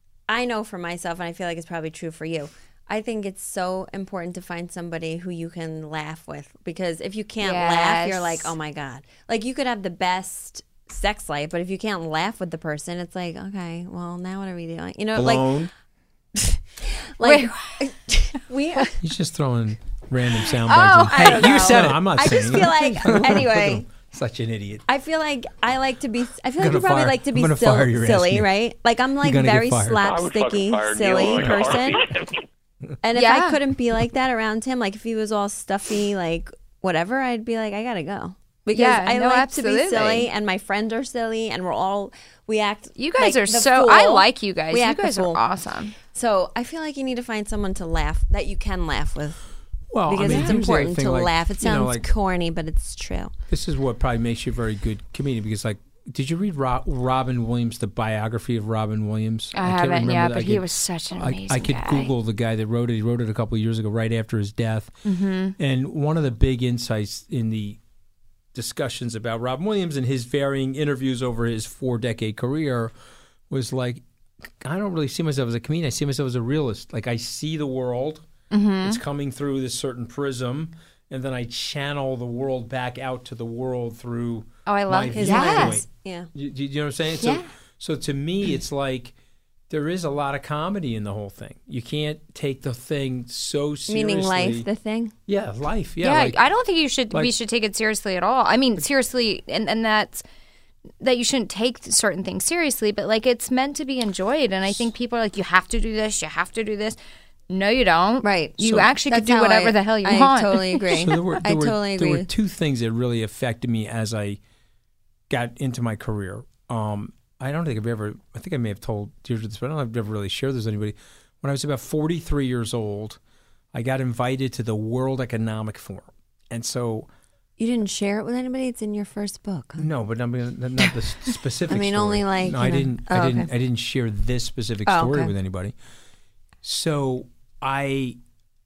I know for myself, and I feel like it's probably true for you. I think it's so important to find somebody who you can laugh with, because if you can't laugh, you're Yes. like, oh my God. Like you could have the best sex life, but if you can't laugh with the person, it's like, okay, well, now what are we doing? You know, Blown. like, like we. He's just throwing random sound Oh, bites. I don't Hey, you know. said it. I'm not I saying just it. feel like, anyway. Such an idiot. I feel like I like to be. I feel I'm like you gonna probably fire- like to I'm be gonna sil- fire your ass, silly, Neil. right? Like I'm like You're gonna very get fired. I would slapsticky, fucking fire Neil silly in a person. heartbeat. And if Yeah. I couldn't be like that around him, like if he was all stuffy, like whatever, I'd be like, I gotta go. Because Yeah, I no, like absolutely. to be silly, and my friends are silly, and we're all we act. You guys like are the so. I fool. like you guys. We You act the guys are fool. awesome. So I feel like you need to find someone to laugh that you can laugh with. Well, because I mean, it's here's the other important thing, to like, laugh. It you know, sounds like- corny, but it's true. This is what probably makes you a very good comedian because, like, did you read Ro- Robin Williams, the biography of Robin Williams? I can't haven't remember yet, that. but I he could- was such an I- amazing I, could guy. Google the guy that wrote it. He wrote it a couple of years ago, right after his death. Mhm. And one of the big insights in the discussions about Robin Williams and his varying interviews over his four-decade career was like, I don't really see myself as a comedian. I see myself as a realist. Like, I see the world. Mhm. It's coming through this certain prism, and then I channel the world back out to the world through Oh, I love my his viewpoint. yes. Yeah. You, you know what I'm saying? So, Yeah. so to me, it's like there is a lot of comedy in the whole thing. You can't take the thing so seriously. Meaning life, the thing. Yeah, life. Yeah, Yeah, like- I don't think you should. we like- should take it seriously at all. I mean, seriously, and and that's that you shouldn't take certain things seriously. But like, it's meant to be enjoyed, and I think people are like, you have to do this, you have to do this. No, you don't. Right. You So- actually could That's do how whatever I- the hell you I want. totally agree. So there were, there I were, totally There agree. were two things that really affected me as I got into my career. Um, I don't think I've ever, I think I may have told Deirdre this, but I don't know if I've ever really shared this with anybody. when I was about forty-three years old, I got invited to the World Economic Forum. And so... You didn't share it with anybody? It's in your first book. Huh? No, but I mean, not the specific I mean, story. only like... No, you I know. didn't, Oh, I didn't, okay. I didn't share this specific Oh, story okay. with anybody. So I...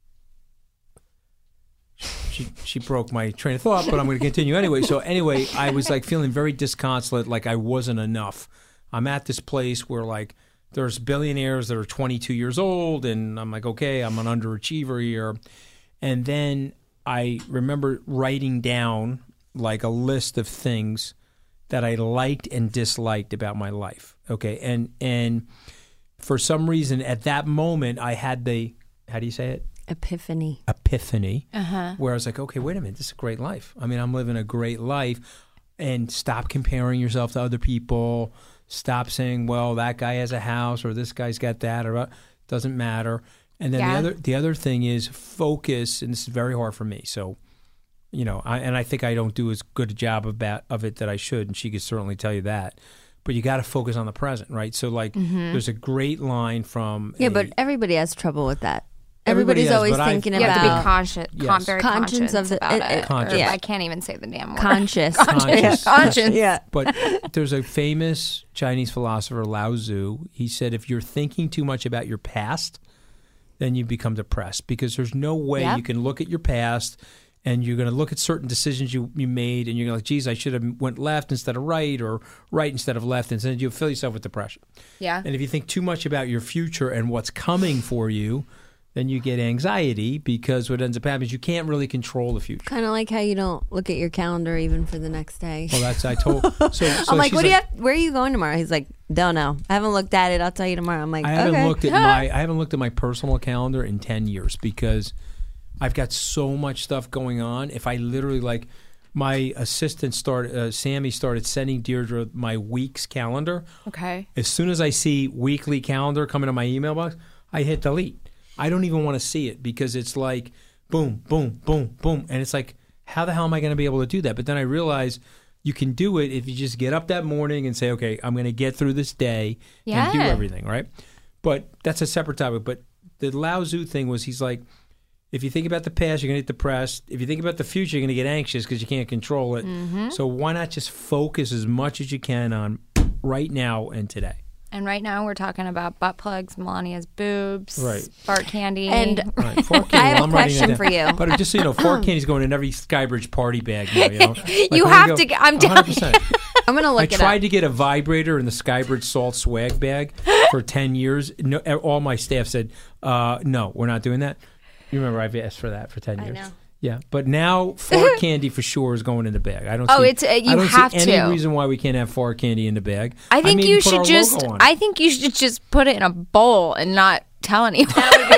She she broke my train of thought, but I'm going to continue anyway. So anyway, I was like feeling very disconsolate, like I wasn't enough. I'm at this place where like there's billionaires that are twenty-two years old, and I'm like, okay, I'm an underachiever here. And then I remember writing down like a list of things that I liked and disliked about my life. Okay, and and for some reason at that moment I had the, how do you say it? Epiphany. Epiphany. Uh-huh. Where I was like, okay, wait a minute, this is a great life. I mean, I'm living a great life, and stop comparing yourself to other people. Stop saying, well, that guy has a house or this guy's got that, or uh, doesn't matter. And then Yeah. the other the other thing is focus, and this is very hard for me. So, you know, I, and I think I don't do as good a job of, that, of it that I should, and she could certainly tell you that. But you got to focus on the present, right? So, like, Mhm. there's a great line from Yeah, a- but everybody has trouble with that. Everybody Everybody's has, always but I've- thinking You about... have to be conscious, Yes. con- very Conscious conscious of the- about it- it. it- Conscious. Or yeah. I can't even say the damn word. Conscious. Conscious. Conscious. Yeah. But there's a famous Chinese philosopher, Lao Tzu. He said, if you're thinking too much about your past, then you become depressed, because there's no way Yep. you can look at your past and you're going to look at certain decisions you, you made and you're going to like, geez, I should have went left instead of right, or right instead of left. And then you'll fill yourself with depression. Yeah. And if you think too much about your future and what's coming for you, then you get anxiety, because what ends up happening is you can't really control the future. Kind of like how you don't look at your calendar even for the next day. Well, that's, I told, so, so I'm like, she's what do you have? Where are you going tomorrow? He's like, don't know. I haven't looked at it. I'll tell you tomorrow. I'm like, I haven't okay. looked at my I haven't looked at my personal calendar in ten years, because I've got so much stuff going on. If I literally like my assistant started uh, Sammy started sending Deirdre my week's calendar. Okay. As soon as I see weekly calendar coming to my email box, I hit delete. I don't even want to see it, because it's like boom, boom, boom, boom, and it's like, how the hell am I going to be able to do that? But then I realize you can do it if you just get up that morning and say, okay, I'm going to get through this day and do Yeah. everything, right? But that's a separate topic. But the Lao Tzu thing was, he's like, if you think about the past, you're going to get depressed. If you think about the future, you're going to get anxious because you can't control it. Mm-hmm. So why not just focus as much as you can on right now and today? And right now we're talking about butt plugs, Melania's boobs, Right. fart candy. And Right, fart candy. I have Well, a I'm writing question that for down. you. But just so you know, fart candy's going in every Skybridge party bag now. You know, Like, You when have go- to get- I'm one hundred percent. I'm going to look I it tried up. to get a vibrator in the Skybridge Salt swag bag for ten years. No, all my staff said, uh, no, we're not doing that. You remember I've asked for that for ten I years. know. Yeah, but now fart candy for sure is going in the bag. I don't. Oh, see, it's, uh, you I don't have see any to. reason why we can't have fart candy in the bag. I think mean, you put should our just. logo on it. I think you should just put it in a bowl and not tell anyone.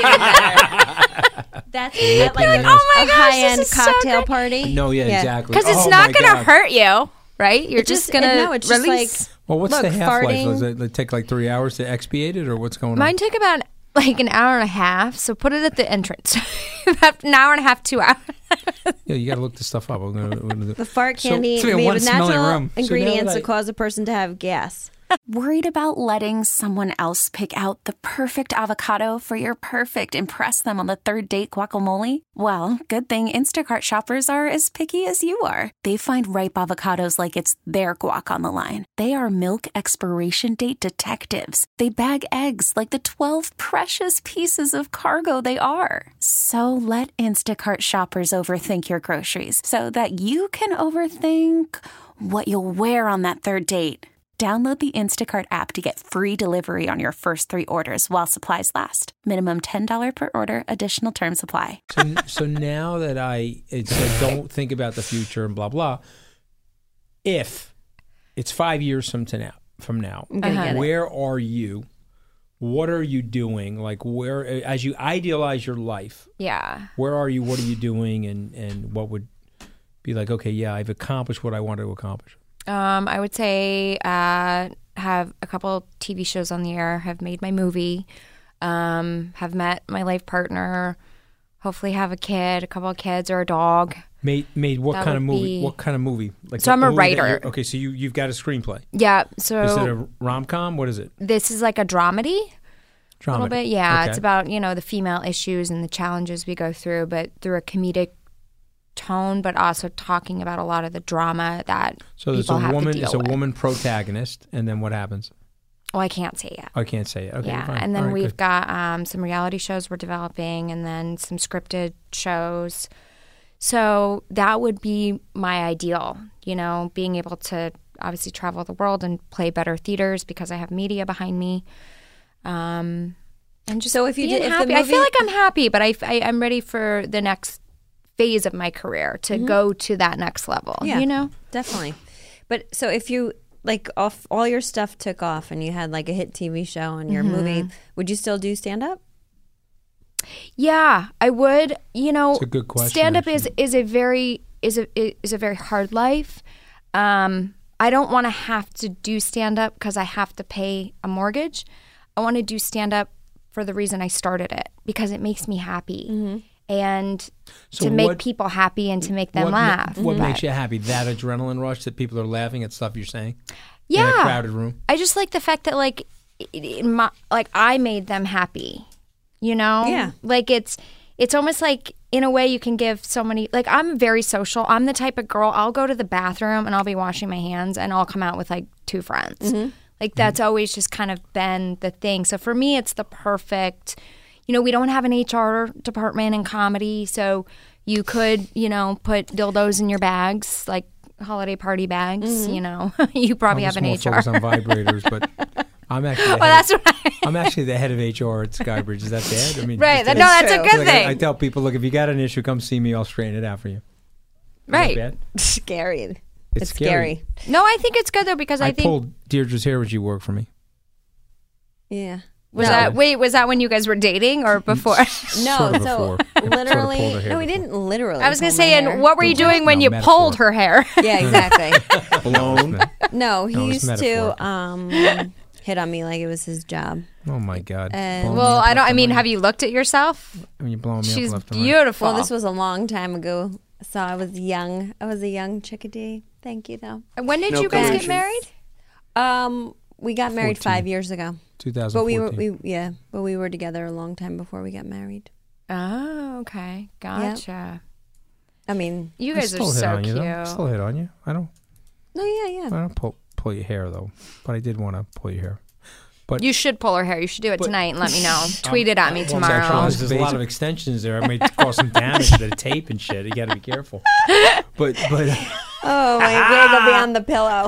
That's at like a, oh my a gosh, high-end this is so cocktail good. party. No, yeah, exactly. Because it's Oh, not my going to God. hurt you, right? You're It just, just- going to no, it's just release. like- Well, what's Look, the half life? farting- Does it, it take like three hours to expiate it, or what's going Mine on? took about like an hour and a half, so put it at the entrance. About an hour and a half, two hours. Yeah, you got to look this stuff up. We're gonna, we're gonna do- The fart So- candy it's gonna be made one with smelly natural room. So now ingredients that I- that cause a person to have gas. Worried about letting someone else pick out the perfect avocado for your perfect impress them on the third date guacamole? Well, good thing Instacart shoppers are as picky as you are. They find ripe avocados like it's their guac on the line. They are milk expiration date detectives. They bag eggs like the twelve precious pieces of cargo they are. So let Instacart shoppers overthink your groceries so that you can overthink what you'll wear on that third date. Download the Instacart app to get free delivery on your first three orders while supplies last. Minimum ten dollars per order. Additional terms apply. So, so now that I it said don't think about the future and blah blah. If it's five years from to now, from now, I'm gonna get it. where are you? What are you doing? Like where, as you idealize your life, Yeah. where are you? What are you doing? And and what would be like? Okay, yeah, I've accomplished what I wanted to accomplish. Um, I would say uh, have a couple T V shows on the air, have made my movie, um, have met my life partner, hopefully have a kid, a couple of kids or a dog. Made made what That kind of would movie? be- What kind of movie? Like So what I'm a movie that writer. you're- Okay, so you you've got a screenplay. Yeah, so Is it a rom com? What is it? this is like a dramedy. A little bit, yeah. Okay. It's about, you know, the female issues and the challenges we go through, but through a comedic tone, but also talking about a lot of the drama that So there's people a have woman, to deal it's a with. woman protagonist, and then what happens? Oh, I can't say yet. I can't say it. Okay, yeah, fine. and then All right, we've good. got um, some reality shows we're developing, and then some scripted shows. So that would be my ideal, you know, being able to obviously travel the world and play better theaters because I have media behind me. Um, and just So if you being did- if the happy, I movie- feel like I'm happy, but I, I I'm ready for the next phase of my career to Mhm. go to that next level. Yeah, you know, definitely. But so if you like off all your stuff took off and you had like a hit T V show and your Mhm. movie, would you still do stand up? yeah, I would. You know, It's a good question, Stand up is is a very is a is a very hard life. Um, I don't want to have to do stand up because I have to pay a mortgage. I want to do stand up for the reason I started it, because it makes me happy and So to make what- people happy and to make them what ma- laugh. What But- makes you happy? That adrenaline rush that people are laughing at stuff you're saying? In Yeah, a crowded room? I just like the fact that like, it, it, my, like I made them happy. You know, Yeah. Like it's it's almost like in a way you can give so many. Like I'm very social. I'm the type of girl. I'll go to the bathroom and I'll be washing my hands and I'll come out with like two friends. Mm-hmm. Like that's always just kind of been the thing. So for me, it's the perfect. You know, we don't have an H R department in comedy, so you could, you know, put dildos in your bags, like holiday party bags. Mm-hmm. You know, you probably I have was an more H R. focused on vibrators, but I'm actually. The Well, head that's of, what I- I'm actually the head of H R at Skybridge. Is that bad? I mean, Right, just- that- no, that's a I good feel like I- thing. I tell people, look, if you got an issue, come see me. I'll straighten it out for you. Is that Right. bad? Scary. It's scary. No, I think it's good though because I, I think pulled Deirdre's hair when she worked for me. Yeah. was No. that wait was that when you guys were dating or before? No, Sort of so before. Sort of literally, pulled her hair no, we before. didn't literally. I was gonna pull my say, hair. and what were you doing when No, you metaphor. pulled her hair? Yeah, exactly. Blown. No, he No, it's used metaphor. to um, hit on me like it was his job. Oh my God. And- Blowing me Well, up I don't. left I and mean, right. have you looked at yourself? I mean, you're blowing me She's up left and right. beautiful. Well, this was a long time ago, so I was young. I was a young chickadee. Thank you, though. When did No you guys get collusion. married? Um, we got married fourteen. five years ago, two thousand but fourteen. we were we yeah, but we were together a long time before we got married. Oh, okay, gotcha. I mean, You I guys are still hit so on you, cute. though. I still hit on you. I don't. no, yeah, yeah. I don't pull pull your hair though, but I did want to pull your hair. But You should pull her hair. You should do it But- tonight and let me know. Tweet it at me Well, tomorrow. because there's a lot of extensions there. I may cause some damage to the tape and shit. You got to be careful. But but Oh, my wig will be on the pillow.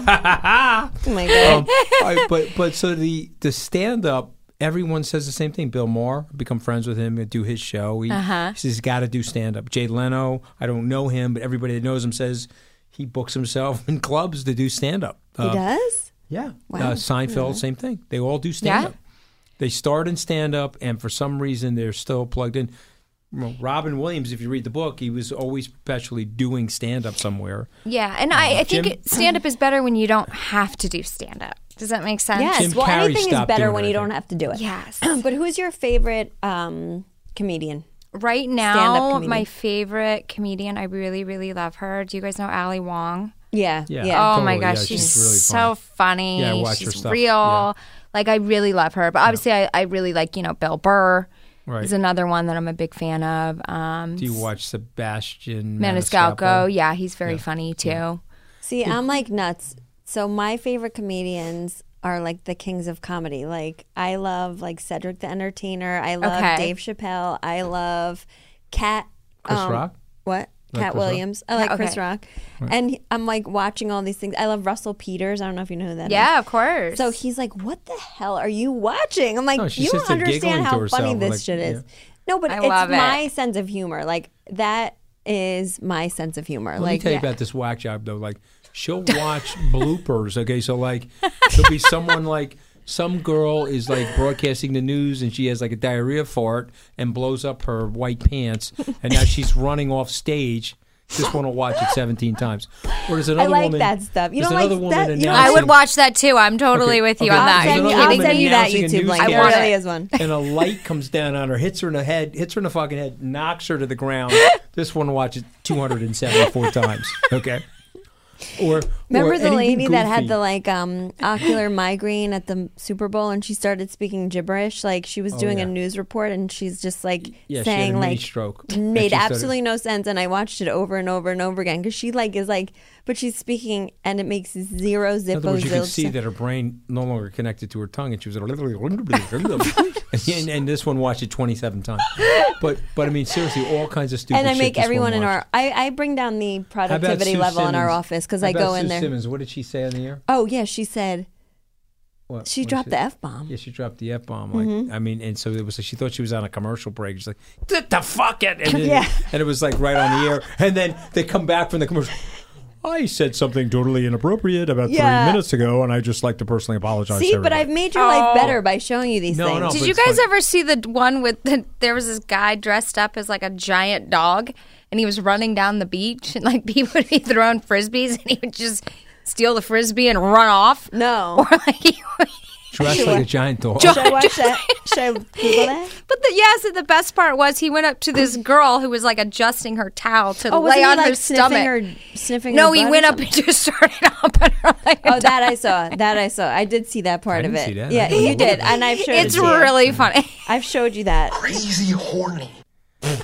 Oh my god. um, I, but but so the the stand up. Everyone says the same thing. Bill Maher, become friends with him, do his show. He, Uh-huh. he says he's got to do stand up. Jay Leno, I don't know him, but everybody that knows him says he books himself in clubs to do stand up. He does? Yeah. Wow. Uh, Seinfeld, same thing. They all do stand up. They start in stand up, and for some reason they're still plugged in. Well, Robin Williams, if you read the book, he was always perpetually doing stand up somewhere. Yeah, and I, I think Jim- stand up is better when you don't have to do stand up. Does that make sense? Yes. Jim well, Carrey anything is stopped better doing when it, you I don't think. have to do it. Yes. But who's your favorite um, comedian? Right Stand-up now, comedian. my favorite comedian, I really, really love her. Do you guys know Ali Wong? Yeah. Yeah. Yeah. Oh my Totally, gosh, yeah, she's, she's really so funny. Yeah, I watch her she's stuff, real. yeah. Like I really love her. But obviously, I, I really like you know Bill Burr. Right. Is another one that I'm a big fan of. Um, Do you watch Sebastian Maniscalco? Maniscalco? Yeah, he's very Yeah. funny too. See, I'm like nuts. So my favorite comedians are like the kings of comedy. Like I love like Cedric the Entertainer. I love Okay. Dave Chappelle. I love Cat. Chris Rock? What? Like Cat Chris Rock? Williams. I like Chris Okay. Rock. And he- I'm like watching all these things. I love Russell Peters. I don't know if you know who that is. Yeah, of course. So he's like, "What the hell are you watching?" I'm like, No, she "You sits don't there giggling understand to how herself, funny this like, shit is." yeah. No, but I it's love it. my sense of humor. Like that is my sense of humor. Let like me tell you yeah. about this whack job though. Like she'll watch bloopers. Okay, so like there'll be someone like some girl is like broadcasting the news and she has like a diarrhea fart and blows up her white pants and now she's running off stage. Just want to watch it seventeen times. Or there's another I like woman. that stuff. You there's don't like another woman that- you don't I announcing- would watch that too. I'm totally Okay, with you okay. on that. There's I'll Are you send you, another I'll woman send you that announcing a YouTube link. newscast. There I want really it. is one. and a light comes down on her, hits her in the head, hits her in the fucking head, knocks her to the ground. This one watches two hundred seventy-four times. Okay. Or Remember or the anything lady that had goofy. the like um ocular migraine at the Super Bowl and she started speaking gibberish? Like she was Oh, doing yeah. a news report and she's just like Yeah, she had saying a mini like stroke. And made she started- absolutely no sense. And I watched it over and over and over again because she like is like, but she's speaking and it makes zero In zippo other words, you could zilch see sense. that her brain no longer connected to her tongue, and she was and, and this one watched it twenty-seven times. But but I mean, seriously, all kinds of stupid. And I shit make this one everyone in watched. our I, I bring down the How about productivity Sue level in our Simmons? office because How I about go in Sue there. Simmons, what did she say on the air? Oh yeah, she said What, she what dropped did the F bomb. Yeah, she dropped the F bomb. Like, Mhm. I mean, and so it was like she thought she was on a commercial break. She's like, "Get the fuck it!" And, then, Yeah. and it was like right on the air. And then they come back from the commercial. I said something totally inappropriate about Yeah. three minutes ago, and I just like to personally apologize. See, to but everybody. I've made your Oh. life better by showing you these No, things. no, Did but you it's guys funny. ever see the one with the, there was this guy dressed up as like a giant dog and he was running down the beach and like people would be throwing frisbees and he would just steal the frisbee and run off? No. Or like he would, dressed like a giant dog. Should I watch that? Should I Google that? but the yes, the best part was he went up to this girl who was like adjusting her towel to Oh, lay wasn't he, on like, her sniffing stomach. her- sniffing no, her he butt or went up something? and just started up on her like a Oh, that I saw. That I saw. I did see that part I of didn't it. see that. I Yeah, didn't you know did, that. and I've showed It's it to you. really funny. I've showed you that. Crazy horny. Yeah,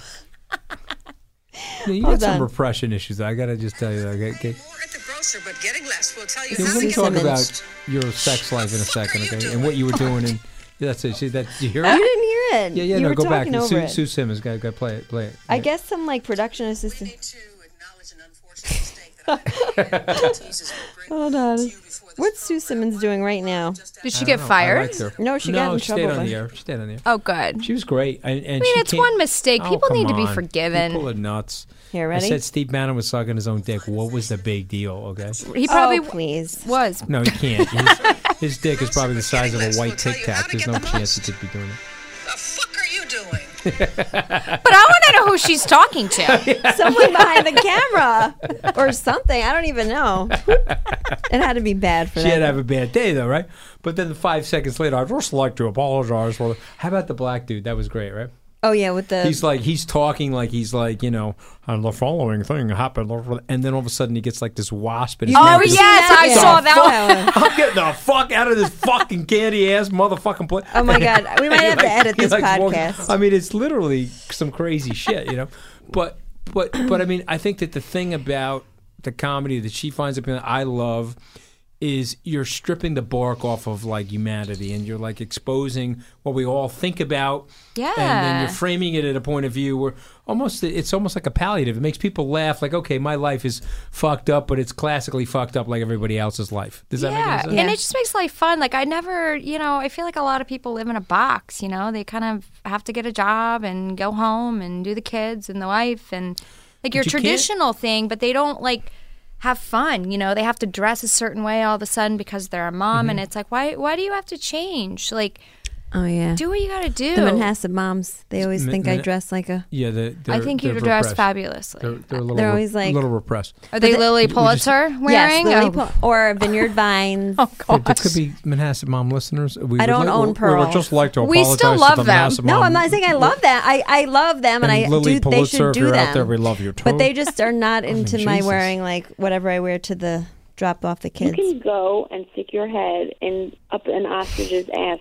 you Hold got some on. repression issues. I gotta just tell you. Okay, okay. At the grocer, but getting less will tell you Yeah, how we're to gonna get talk the about most. your sex life in a second, okay, and what you were doing. And yeah, that's it. See that? Did you hear You it? didn't hear it. Yeah, yeah. You no, were go back. talking over Sue, it. Sue Simmons, got to play it. Play it. I guess some like production assistant. Hold on. What's Sue Simmons doing right now? Did she I get don't know. I fired? liked her. No, she no, got in she trouble stayed on by- the air. She stayed on the air. Oh, good. She was great. And, and I mean, she it's came- one mistake. Oh, People come need to be on. forgiven. People are nuts. Here, I ready? said Steve Bannon was sucking his own dick. What was the big deal? Okay. He probably oh, please. was. No, he can't. His, his dick is probably the size of a white Tic Tac. There's no chance he could be doing it. But I want to know who she's talking to. Someone behind the camera or something. I don't even know. It had to be bad for She that. had to have a bad day, though, right? But then five seconds later, I'd just like to apologize for. How about the black dude? That was great, right? Oh yeah, with the He's like he's talking like he's like you know, and the following thing happened, and then all of a sudden he gets like this wasp in his Oh, mouth. He's yes, like, I "Get the saw that fuck- I'm getting the fuck out of this fucking candy ass motherfucking place. Oh my God, we might have to edit he this walks- podcast. I mean, it's literally some crazy shit, you know. But but but I mean, I think that the thing about the comedy that she finds appealing, I love, is you're stripping the bark off of like humanity, and you're like exposing what we all think about. Yeah. And then you're framing it at a point of view where almost it's almost like a palliative. It makes people laugh. Like, okay, my life is fucked up, but it's classically fucked up like everybody else's life. Does that make Yeah, any sense? and it just makes life fun. Like I never, you know, I feel like a lot of people live in a box. You know, they kind of have to get a job and go home and do the kids and the wife and like your But you can't- traditional thing, but they don't like have fun. You know, they have to dress a certain way all of a sudden because they're a mom, Mm-hmm. and it's like, why? Why do you have to change? Like, oh yeah, do what you got to do. the Manhasset moms. They always Ma- think I ma- dress like a. Yeah, the, I they're- think you they're dress repressed. fabulously. They're, they're a little, They're re- always like- little repressed. Are they But the- Lily we just- Pulitzer wearing? Yes, Lily Oh. Pul- or Vineyard Vines. Oh, There, God. there could be Manhasset Mom listeners. We I would don't like- own we- We Pearl. would just like to We apologize still to love the them. Manhasset No, Mom. I'm not saying I love that. I, I love them, and, And I Lily do. They Pulitzer, should if do you're them. out there, we love you too. But they just are not mean, into my Jesus. wearing like whatever I wear to the drop off the You kids. can go and stick your head in up an ostrich's ass.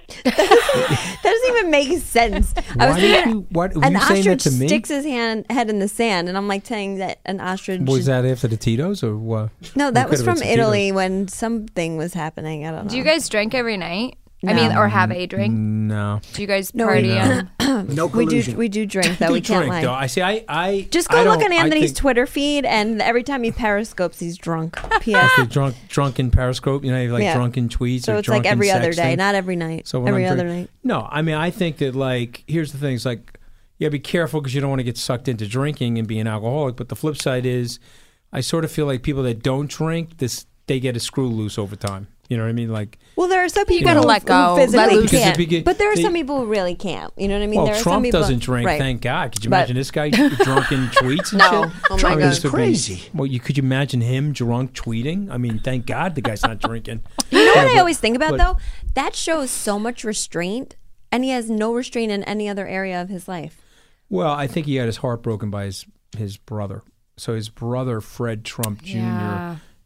That doesn't even make sense. I was Why did thinking you? What were an you saying that ostrich to me? sticks his hand head in the sand, and I'm like saying that an ostrich. Was that after the Tito's or what? No, that It was could have from been Tito's. Italy when something was happening. I don't know. Do you guys drink every night? I No. mean, or have a drink? No. Do you guys No, party? we- on- No we do. collusion. We do drink though. Do we can't drink, lie. though. I see. I. I Just go I look don't- at I Anthony's think- Twitter feed, and every time he periscopes, he's drunk. P S. Okay, drunk, drunken Periscope. You know, like Yeah. drunken tweets. So or it's like drunken every other sexting. day, not every night. So when every I'm other drink- night. No, I mean, I think that like here's the thing. It's like you gotta be careful because you don't want to get sucked into drinking and be an alcoholic. But the flip side is, I sort of feel like people that don't drink, this they get a screw loose over time. You know what I mean? Like, Well, there are some people gotta who, let go, who physically let loose. can't, Because it beca- but there are they- some people who really can't. You know what I mean? well, there are some Trump people, doesn't drink. right. Thank God. Could you But- imagine this guy drunken tweets and No. shit? Oh, my I mean, God. this would be- Crazy. well, you could you imagine him drunk tweeting? I mean, thank God the guy's not drinking. You know what Yeah, I but- always think about but- though? That shows so much restraint, and he has no restraint in any other area of his life. Well, I think he had his heart broken by his his brother. So his brother, Fred Trump Junior, Yeah.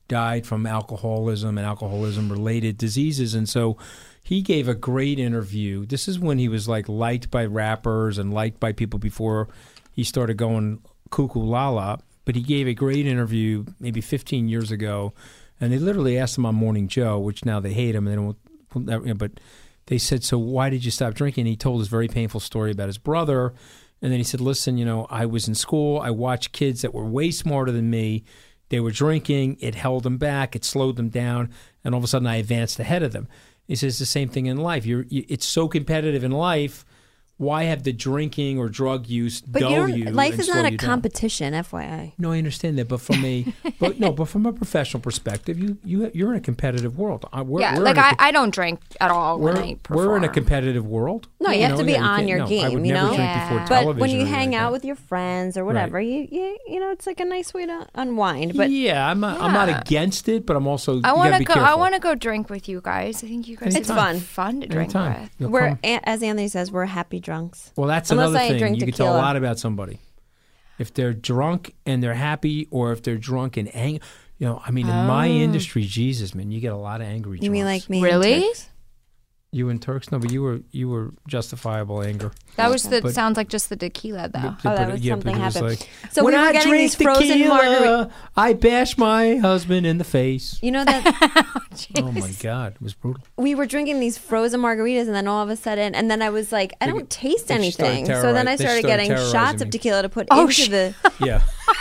died from alcoholism and alcoholism-related diseases. And so he gave a great interview. This is when he was like liked by rappers and liked by people before he started going cuckoo la la. But he gave a great interview maybe fifteen years ago, and they literally asked him on Morning Joe, which now they hate him. And they don't, but they said, "So why did you stop drinking?" And he told his very painful story about his brother. And then he said, "Listen, you know, I was in school. I watched kids that were way smarter than me. They were drinking. It held them back. It slowed them down. And all of a sudden, I advanced ahead of them." He says the same thing in life. You're, you, it's so competitive in life. Why have the drinking or drug use but dull you're, you? life and is slow not a you down? competition, F Y I. No, I understand that, but from a but no, but from a professional perspective, you you you're in a competitive world. Uh, We're, yeah, we're like in a, I, I don't drink at all we're, when I perform. we're in a competitive world. No, you, you have know, to be yeah, you on can't- your no, game, I would you never know? drink Yeah. before But television when you or anything hang like out that. with your friends or whatever, you, you you know, it's like a nice way to unwind. But yeah, I'm not, I'm not Yeah. against it, but I'm also I you want gotta to be go. careful. I want to go drink with you guys. I think you guys. It's would fun. be fun to drink Anytime. with. You'll we're, come. a- as Anthony says, we're happy drunks. Well, that's Unless another I thing. drink You can tell a tequila. lot about somebody. If they're drunk and they're happy, or if they're drunk and angry. You know, I mean, in my Oh. industry, Jesus, man, you get a lot of angry drunks. You mean like me? and Really? Turks? You and Turks? No, but you were you were justifiable anger. That was the But- sounds like just the tequila though. But- Oh, that but- was yeah, something but it was happened. like, So when we were I getting drink these frozen tequila, margarita- I bash my husband in the face. You know that Oh my God, it was brutal. we were drinking these frozen margaritas, and then all of a sudden, and then I was like, I They- don't taste they started anything. So then I terrori- they started started getting terrorizing shots of me. tequila to put Oh, into shit. the. Yeah.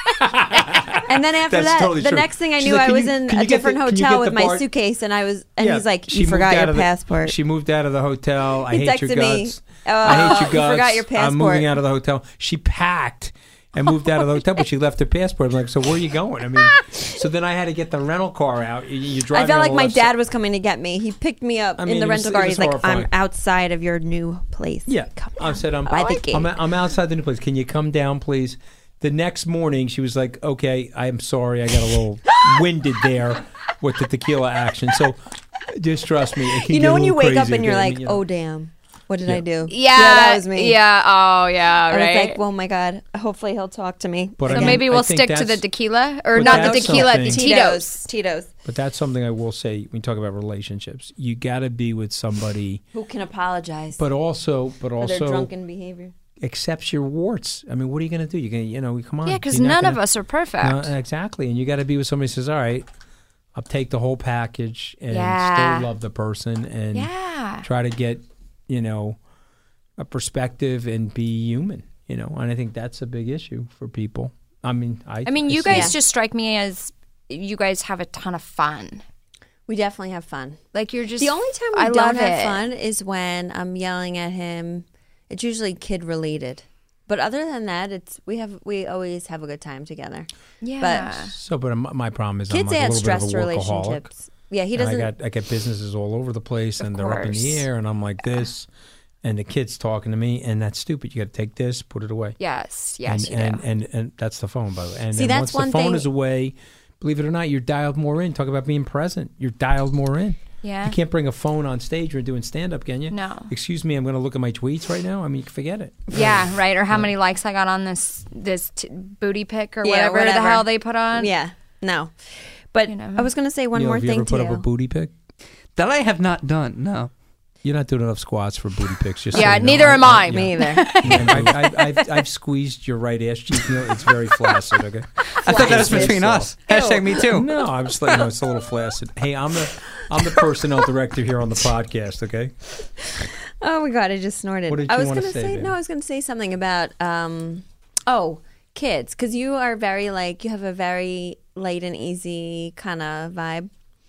And then after That's that, totally the true. next thing I She's knew, like, I "Can was you- in can a you get different the- can you hotel get with the my bar-" suitcase, and I was, and Yeah, he's like, she "You moved forgot out your of the- passport." She moved out of the hotel. I He hate your texted me, guts. "Oh, I hate your you guts. forgot your I'm moving passport." out of the hotel. She packed and moved out of the hotel, but she left her passport. I'm like, so where are you going? I mean, so then I had to get the rental car out. You, you drive. I felt like my dad was coming to get me. He picked me up I mean, in the it was- rental it car. was He's like, horrifying. "I'm outside of your new place." Yeah, I said, I'm, by the gate. I'm, I'm outside the new place. Can you come down, please? The next morning, she was like, okay, I'm sorry. I got a little winded there with the tequila action. So just trust me. It can You get know a when you little wake up crazy and you're again. I like, mean, you know. "Oh damn, what did Yeah. I do?" Yeah, that was me. Yeah. Oh, yeah. I Right. was like, "Oh my god, hopefully he'll talk to me." But so I mean, maybe I we'll think stick to the that's- tequila, or but not the that's tequila, the something- Tito's. Tito's. But that's something I will say when you talk about relationships. You got to be with somebody, Who can apologize but also, but for their also drunken behavior? accepts your warts. I mean, what are you going to do? You're going to, you know, come on. Yeah, because You're not none of gonna- us are perfect. No, exactly. And you got to be with somebody who says, all right, I'll take the whole package and Yeah. still love the person and Yeah. try to get, you know, a perspective and be human, you know. And I think that's a big issue for people. I mean, I I mean, you see guys it. just strike me as you guys have a ton of fun. We definitely have fun. Like you're just The only time we I don't love have it. fun is when I'm yelling at him. It's usually kid related, but other than that, it's we have we always have a good time together. Yeah. So, but my my problem is Kids I'm like add a little stress bit to of a workaholic. relationships. Yeah, he And doesn't. I got I get businesses all over the place, and they're up in the course. air, and I'm like this, and the kid's talking to me, and that's stupid. You got to take this, put it away. Yes, yes, and, you and, do. and and that's the phone, by the way. And See, then that's once one the phone thing- is away, believe it or not, you're dialed more in. Talk about being present. You're dialed more in. Yeah. You can't bring a phone on stage when you're doing stand up, can you? No. Excuse me, I'm going to look at my tweets right now. I mean, forget it. Yeah, right. Or how many likes I got on this this t- booty pic or Yeah, whatever, the whatever. hell they put on. Yeah, no. But I was going to say one Neil, more have you thing ever put to up you. a booty pic? That I have not done, no. You're not doing enough squats for booty pics. Just Yeah, so you know. neither am I. Me either. Yeah, I, I, I've, I've squeezed your right ass cheek. Neil. It's very flaccid. Okay. I thought that was between us. Hashtag me too. No, I'm just letting you know it's a little flaccid. Hey, I'm the I'm the personnel director here on the podcast. Okay. Oh my god, I just snorted. What did I you was wanna gonna say, say babe? no, I was gonna say something about um oh, kids, because you are very like you have a very light and easy kind of vibe.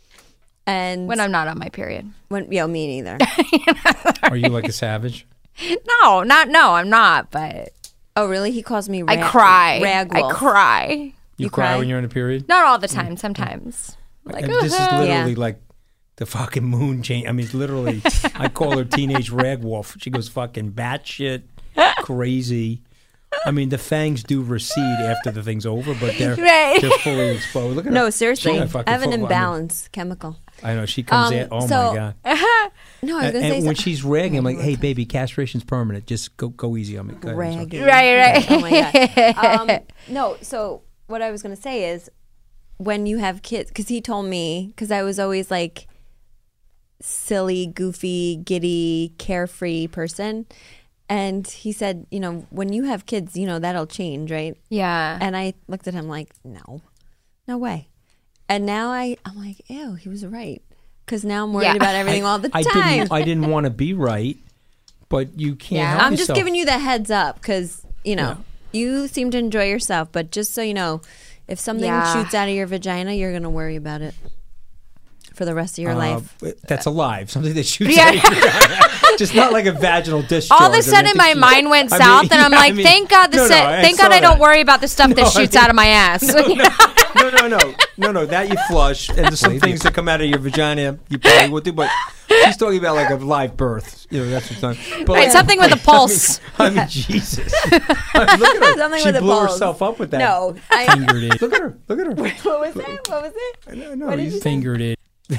And When I'm not on my period. when yeah, me neither. Are you like a savage? No, not no, I'm not. But Oh really? He calls me I rag, cry. rag I wolf. cry. You, You cry, cry? when you're in a period? Not all the time. Sometimes. Like And this is "Uh-huh." literally Yeah. like the fucking moon change. I mean, it's literally. I call her teenage rag wolf. She goes fucking batshit crazy. I mean, the fangs do recede after the thing's over, but they're Right. they're fully exposed. Look at No, her. seriously. She got I fucking have an full- I mean, imbalance chemical. I know she comes Um, in. Oh so- my god. No, I was And, gonna and say when so- she's ragging, I'm like, "Hey, baby, castration's permanent. Just go, go easy on me." Go ahead, I'm sorry. Ragging. Right, right. Oh my god. Um, no, so what I was going to say is, when you have kids, because he told me, because I was always like silly, goofy, giddy, carefree person. And he said, you know, when you have kids, you know, that'll change, right? Yeah. And I looked at him like, no, no way. And now I, I'm like, ew, he was right. Because now I'm worried Yeah. about everything I, all the I time. didn't. I didn't want to be right, but you can't. Yeah, help I'm just yourself. giving you the heads up because, you know, Yeah. you seem to enjoy yourself. But just so you know, if something Yeah. shoots out of your vagina, you're going to worry about it for the rest of your Uh, life. That's alive. Something that shoots Yeah. out of your vagina. Just not like a vaginal discharge. All of I a mean, sudden, I think my she- mind went I mean, south, and I'm yeah, like, I mean- "Thank God, the no, se- no, I thank saw God I don't that. worry about the stuff No, that I shoots mean- out of my ass." No, no, no, no, no, no, no. That you flush, and there's some things that come out of your vagina you probably would do, but she's talking about like a live birth. You know, that's what's done. But Right, like- something with a pulse. I mean, I mean Jesus. I mean, look at her. Something she with a blew pulse. herself up with that. No, I- fingered it. Look at her. Look at her. What was that? What was it? No, no, What did you you say? fingered it.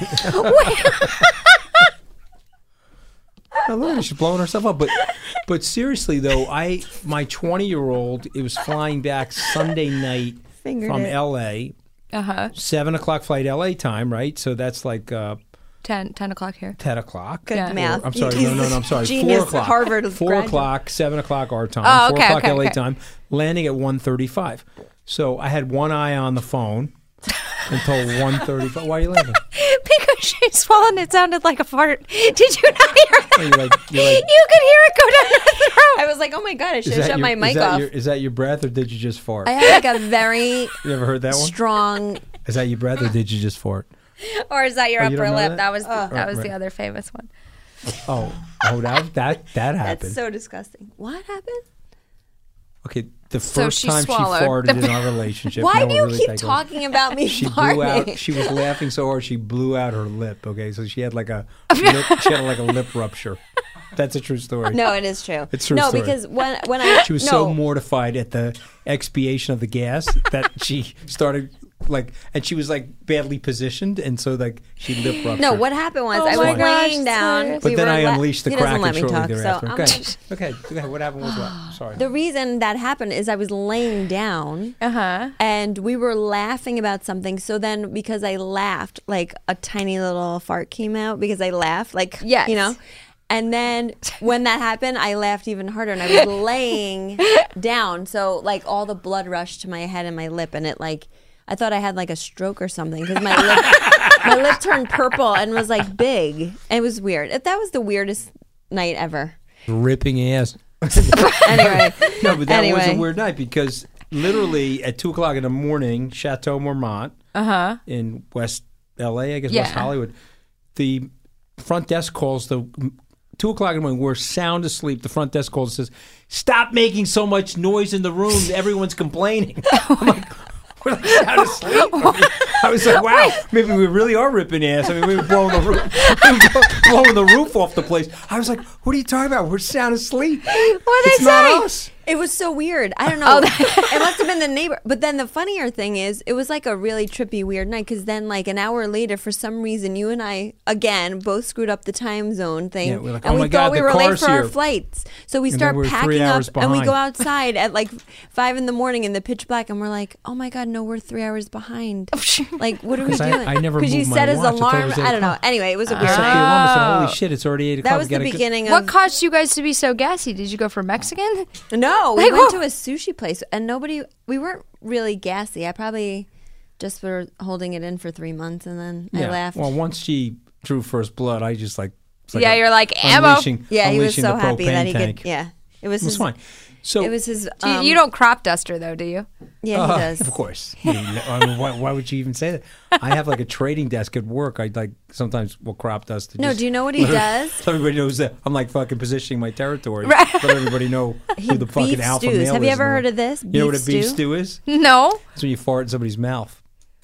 No, look at her. She's blowing herself up. But, but seriously though, I my twenty year old, it was flying back Sunday night Fingered from it. L A. Uh huh. Seven o'clock flight L A time, right? So that's like uh, ten, ten o'clock here. ten o'clock. Good Yeah. math. Or- I'm sorry, He's no, no, no, I'm sorry. genius Four o'clock. Harvard Four graduate. o'clock, seven o'clock our time. Oh, Four okay, o'clock okay, L A okay. time. Landing at one thirty-five. So I had one eye on the phone until one thirty-five. Why are you laughing? Because she swallowed and it sounded like a fart. Did you not hear that? Oh, you're like, you're like, You could hear it go down her throat. I was like, oh my God, I should is have that shut your- my is mic that off. Your, is that your breath, or did you just fart? I had like a very You ever heard that one? strong, Is that your breath, or did you just fart? Or is that your Oh, you upper don't know lip? that? That, was the, Oh. that was Right, the right. other famous one. Oh, oh, that that that happened. that's so disgusting. What happened? Okay, the So first she time swallowed. she farted in our relationship. Why no do one you really keep thank us. talking about me She farting? blew out. She was laughing so hard she blew out her lip. Okay, so she had like a lip, she had like a lip rupture. That's a true story. No, it is true. It's a true no, story. because when when I She was no, so mortified at the expiation of the gas that she started like, and she was like badly positioned, and so like she lip ruptured. no, what happened was Oh I my was gosh, laying down. But we then were I la- unleashed the he doesn't Kraken let me shortly talk, thereafter. so okay, I'm- okay, okay. What happened was what? Sorry. The reason that happened is I was laying down Uh huh. and we were laughing about something. So then because I laughed, like a tiny little fart came out because I laughed, like, Yes. you know. And then when that happened, I laughed even harder and I was laying down. So like all the blood rushed to my head and my lip and it like, I thought I had like a stroke or something because my lip, my lip turned purple and was like big. It was weird. That was the weirdest night ever. Ripping ass. Anyway. No, but that was Anyway. a weird night because literally at two o'clock in the morning, Chateau Marmont Uh huh. in West L A, I guess Yeah. West Hollywood, the front desk calls the two o'clock in the morning. We're sound asleep. The front desk calls and says, "Stop making so much noise in the room. Everyone's complaining." I'm like, we're like sound asleep. I, mean, I was like, wow, maybe we really are ripping ass. I mean, we were blowing the roof, we were blowing the roof off the place. I was like, what are you talking about? We're sound asleep. What did It's they not say? us. It was so weird. I don't know. It must have been the neighbor. But then the funnier thing is, it was like a really trippy, weird night. Because then, like an hour later, for some reason, you and I again both screwed up the time zone thing, Yeah, we're like, and oh we my thought God, we the were late car's for our here. flights. So we And then start we're three packing up, hours and we go behind. outside at like five in the morning in the pitch black, and we're like, oh my God, no, we're three hours behind. Like, what are we 'Cause I- doing? I never Because you moved my set his watch. I thought it alarm. was eight I don't know. o'clock. Anyway, it was a I weird set the night. alarm. I said, holy shit, it's already eight o'clock. That was We the gotta go- beginning What of. caused you guys to be so gassy? Did you go for Mexican? No, we Like, went whoa. to a sushi place, and nobody. We weren't really gassy. I probably just were holding it in for three months, and then I Yeah. laughed. Well, once she drew first blood, I just like, it's like Yeah, a- you're like, ammo. unleashing- yeah, he was unleashing so the happy that propane he tank. could. Yeah, it was It was his. fine. So It was his. Do you, Um, you don't crop duster though, do you? Yeah, Uh, he does. Of course. You know, I mean, why, why would you even say that? I have like a trading desk at work. I like sometimes will crop dust. To No, just do you know what he let- does? So everybody knows that I'm like fucking positioning my territory. Right. Let everybody know who the fucking beef alpha stews. male Have you is ever in the heard room. of this? You know what a Beef beef stew? stew is? No. It's when you fart in somebody's mouth.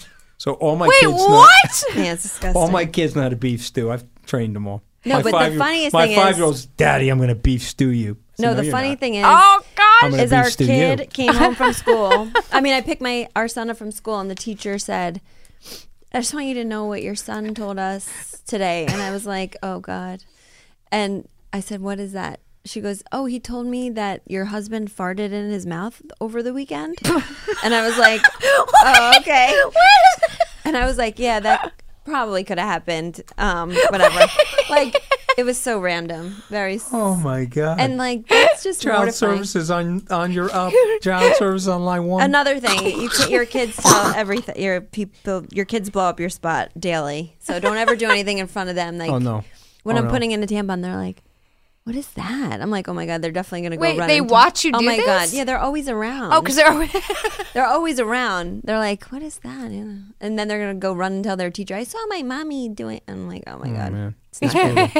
So all my Wait, kids know. what? Yeah, it's disgusting. All my kids know how to beef stew. I've trained them all. No, my but the five-year- funniest my thing is- five-year-old's, Daddy, I'm going to beef stew you. I said, No, the you're funny not." thing is, Oh I'm gosh. gonna is our beef stew kid you. came home from school. I mean, I picked my our son up from school, and the teacher said, "I just want you to know what your son told us today." And I was like, "Oh God," and I said, "What is that?" she goes, oh, he told me that your husband farted in his mouth over the weekend. And I was like, oh, okay. And I was like, yeah, that probably could have happened. Um, whatever. Like, it was so random. Very. Oh my god. And like, that's just child mortifying. services on on your up. Child services on line one. Another thing, you can, your kids tell everything. Your people, your kids blow up your spot daily. So don't ever do anything in front of them. Like, oh no. When oh, I'm no. putting in a tampon, they're like, "What is that?" I'm like, "Oh my god, they're definitely gonna go Wait, run." they into- watch you Oh do my this? god, yeah, they're always around. Oh, because they're always they're always around. They're like, "What is that?" Yeah. And then they're gonna go run and tell their teacher, "I saw my mommy doing." I'm like, "Oh my Oh, god." man. It's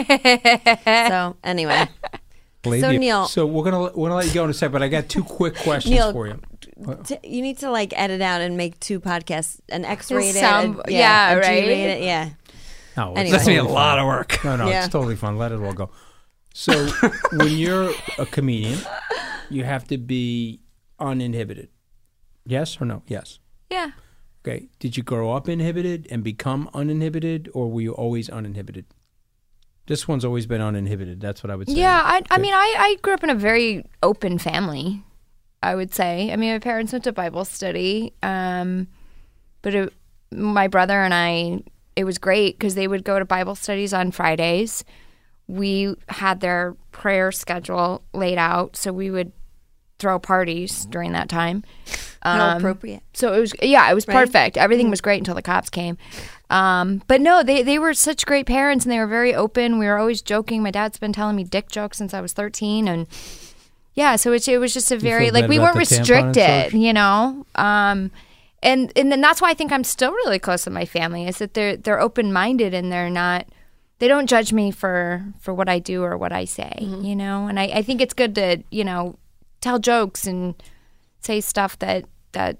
not so anyway, Believe so you. Neil, So we're gonna we're gonna let you go in a second, but I got two quick questions Neil, for you. t- you need to like edit out and make two podcasts: an X-rated, Some- a- yeah, a right? G-rated, yeah. No, Anyway. that's That's gonna be a lot of work. No, no, Yeah. it's totally fun. Let it all go. So when you're a comedian, you have to be uninhibited. Yes or no? Yes. yeah. Okay. Did you grow up inhibited and become uninhibited, or were you always uninhibited? This one's always been uninhibited. That's what I would say. Yeah, I, I Okay. mean, I, I grew up in a very open family, I would say. I mean, my parents went to Bible study, um, but it, my brother and I, it was great because they would go to Bible studies on Fridays. We had their prayer schedule laid out, so we would throw parties during that time. How appropriate. So it was, yeah, it was Right? perfect. Everything was great until the cops came. Um, but no, they, they were such great parents and they were very open. We were always joking. My dad's been telling me dick jokes since I was thirteen. And yeah, so it, it was just a very, feel like, bad we about weren't the tampon and restricted, such? you know? Um, and, and then that's why I think I'm still really close with my family is that they're, they're open-minded and they're not, they don't judge me for, for what I do or what I say, Mm-hmm. you know? And I, I think it's good to, you know, tell jokes and say stuff that, that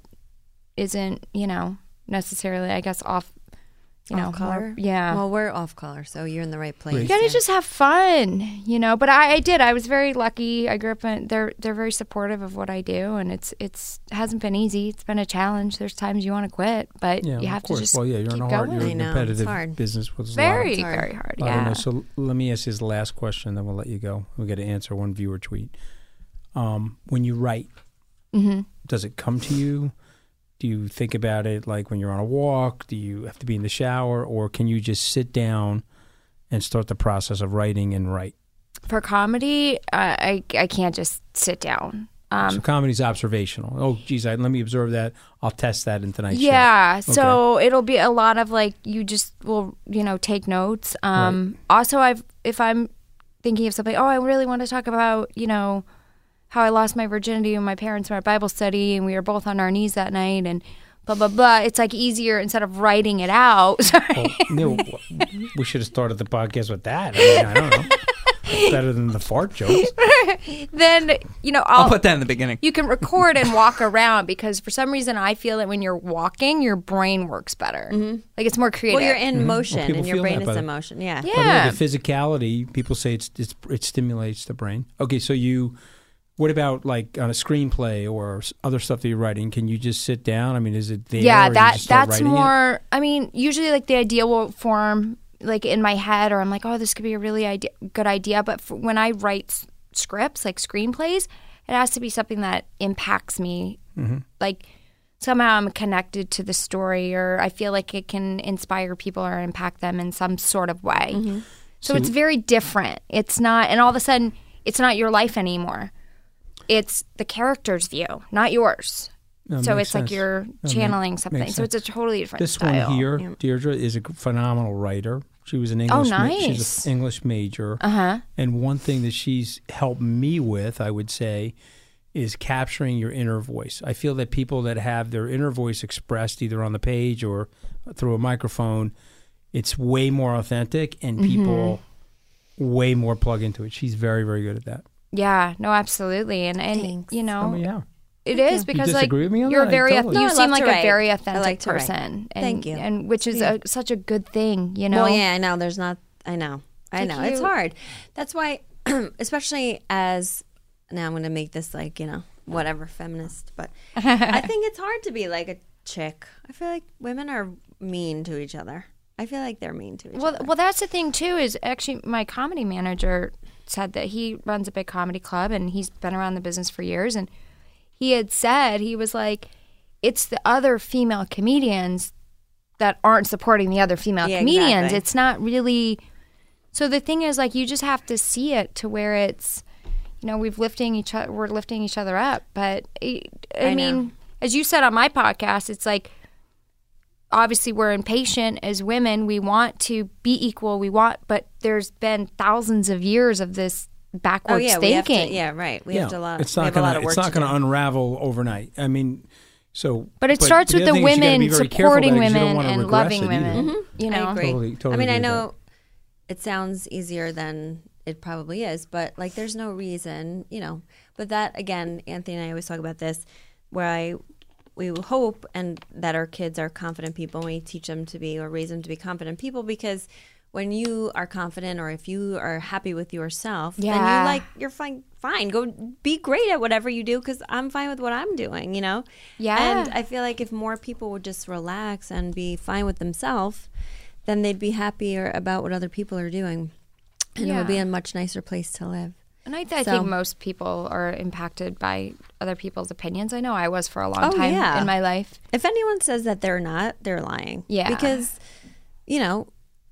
isn't, you know, necessarily, I guess, off, you know, Off color? more- yeah. Well, we're off color, so you're in the right place. you gotta yeah. just have fun, you know. But I, I did. I was very lucky. I grew up in. They're they're very supportive of what I do, and it's it's hasn't been easy. It's been a challenge. There's times you want to quit, but Yeah, you of have to course. just Well, yeah, you're keep in a hard, going. you're I in know, a it's competitive hard. business with a lot of- Very It's hard. very hard. I don't Yeah. know. So let me ask you the last question, then we'll let you go. We got to answer one viewer tweet. Um, when you write, Mhm. does it come to you? Do you think about it like when you're on a walk? Do you have to be in the shower, or can you just sit down and start the process of writing and write? For comedy, uh, I I can't just sit down. Um, so comedy's observational. Oh, geez, I, let me observe that. I'll test that in tonight's show. Yeah, Okay. so it'll be a lot of like you just will you know take notes. Um, Also, I've if I'm thinking of something, oh, I really want to talk about you know how I lost my virginity when my parents were at Bible study and we were both on our knees that night and blah blah blah. It's like easier instead of writing it out. Sorry. Well, Neil, we should have started the podcast with that. I mean, I don't know. It's better than the fart jokes. Then you know I'll, I'll put that in the beginning. You can record and walk around because for some reason I feel that when you're walking, your brain works better. Like it's more creative. Well, you're in Well, motion, people and your feel brain that, is by the- in motion. Yeah. Yeah. By the way, the physicality, people say it's, it's it stimulates the brain. Okay, so you, what about like on a screenplay or s- other stuff that you're writing? Can you just sit down? I mean, is it there? Yeah, or you that just start that's writing it? more. I mean, usually like the idea will form like in my head, or I'm like, oh, this could be a really idea, good idea. But for, when I write s- scripts, like screenplays, it has to be something that impacts me. Mm-hmm. Like somehow I'm connected to the story, or I feel like it can inspire people or impact them in some sort of way. Mm-hmm. So, So- it's very different. It's not, and all of a sudden, it's not your life anymore. It's the character's view, not yours. No, so makes it's like sense. you're No, make- channeling something. makes So it's a sense. totally different This style. one here, Yeah. Deirdre, is a phenomenal writer. She was an Oh, English. ma- nice. she's an English major. Uh-huh. And one thing that she's helped me with, I would say, is capturing your inner voice. I feel that people that have their inner voice expressed either on the page or through a microphone, it's way more authentic, and people Mm-hmm. way more plug into it. She's very, very good at that. Yeah, no, absolutely. And, and you know, I mean, yeah. it Thank is you. because You like disagree with me on you're that? very, Totally. you No, I seem love like to a write. very I authentic like to write. person. And, Thank you. And which is Yeah. a, such a good thing, you know? Well, yeah, I know. There's not. I know. I Like know. It's you- hard. That's why, especially as now, I'm going to make this like you know whatever feminist, but I think it's hard to be like a chick. I feel like women are mean to each other. I feel like they're mean to each Well, other. well, that's the thing too. Is actually my comedy manager said that he runs a big comedy club and he's been around the business for years. And he had said, he was like, it's the other female comedians that aren't supporting the other female Yeah, comedians. exactly. It's not really. So the thing is, like, you just have to see it to where it's, you know, we've lifting each other, we're lifting each other up. But it, I, I mean, know. as you said on my podcast, it's like, obviously we're impatient as women. We want to be equal. We want, but there's been thousands of years of this backwards Oh yeah, we have thinking. to, yeah, right. We yeah, have to lot. it's we not have a lot gonna of work it's not to going to do. unravel overnight. I mean, so But it starts with other the thing is you gotta be women very careful supporting that 'cause you don't women wanna and regress loving it women. either. You know, I agree. Totally- totally I mean, I agree with know it sounds easier than it probably is, but like, there's no reason, you know. But that again, Anthony and I always talk about this, where I we hope and that our kids are confident people, and we teach them to be or raise them to be confident people, because when you are confident or if you are happy with yourself, then Yeah. you like you're fine. Fine, go be great at whatever you do, because I'm fine with what I'm doing. You know. Yeah. And I feel like if more people would just relax and be fine with themselves, then they'd be happier about what other people are doing, and it would be Yeah. a much nicer place to live. And I, I So- think most people are impacted by other people's opinions. I know I was for a long Oh, time yeah. in my life. If anyone says that they're not, they're lying. Yeah. Because, you know,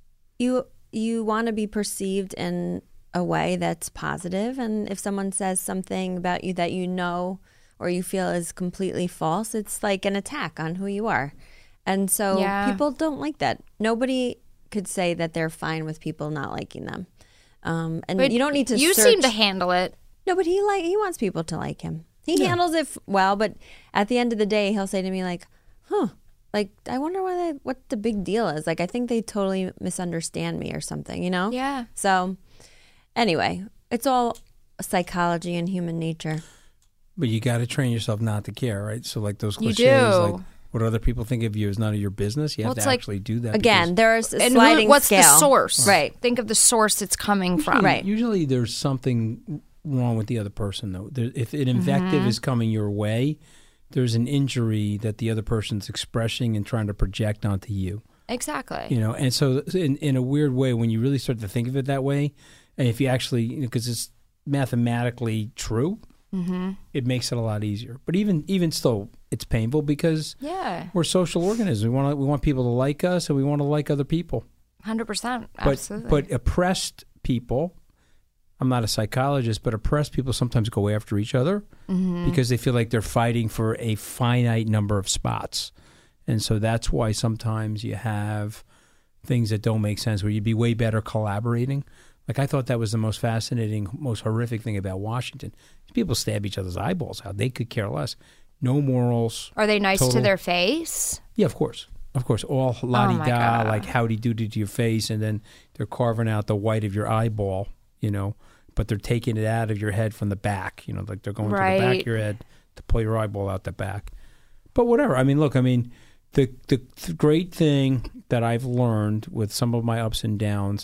you you want to be perceived in a way that's positive, and if someone says something about you that you know or you feel is completely false, it's like an attack on who you are. And so Yeah. people don't like that. Nobody could say that they're fine with people not liking them. Um, and But you don't need to You search. seem to handle it. No, but he like he wants people to like him. He Yeah. handles it f- well, but at the end of the day, he'll say to me like, "Huh, like I wonder why they, what the big deal is. Like I think they totally misunderstand me or something, you know?" Yeah. So, anyway, it's all psychology and human nature. But you got to train yourself not to care, right? So like those You cliches, do. like what other people think of you is none of your business. You have Well, to it's like- actually do that. Again, because- there's a And sliding who, what's scale. the source? Right. Think of the source it's coming from. Right. Usually there's something wrong with the other person, though. There, if an invective Mhm. is coming your way, there's an injury that the other person's expressing and trying to project onto you. Exactly. You know, and so in, in a weird way, when you really start to think of it that way, and if you actually, because it's mathematically true, Mhm. it makes it a lot easier. But even even still, it's painful because Yeah. we're social organisms. We want to, we want people to like us, and we want to like other people. one hundred percent. But Absolutely. but oppressed people, I'm not a psychologist, but oppressed people sometimes go after each other Mhm. because they feel like they're fighting for a finite number of spots. And so that's why sometimes you have things that don't make sense where you'd be way better collaborating. Like I thought that was the most fascinating, most horrific thing about Washington. People stab each other's eyeballs out. They could care less. No morals. Are they nice to total- their face? Yeah, of course. Of course. All Oh, la-di-da, my God. like howdy-doody to your face, and then they're carving out the white of your eyeball, you know, but they're taking it out of your head from the back, you know, like they're going to the back Right. of your head to pull your eyeball out the back. But whatever. I mean, look, I mean, the, the, the great thing that I've learned with some of my ups and downs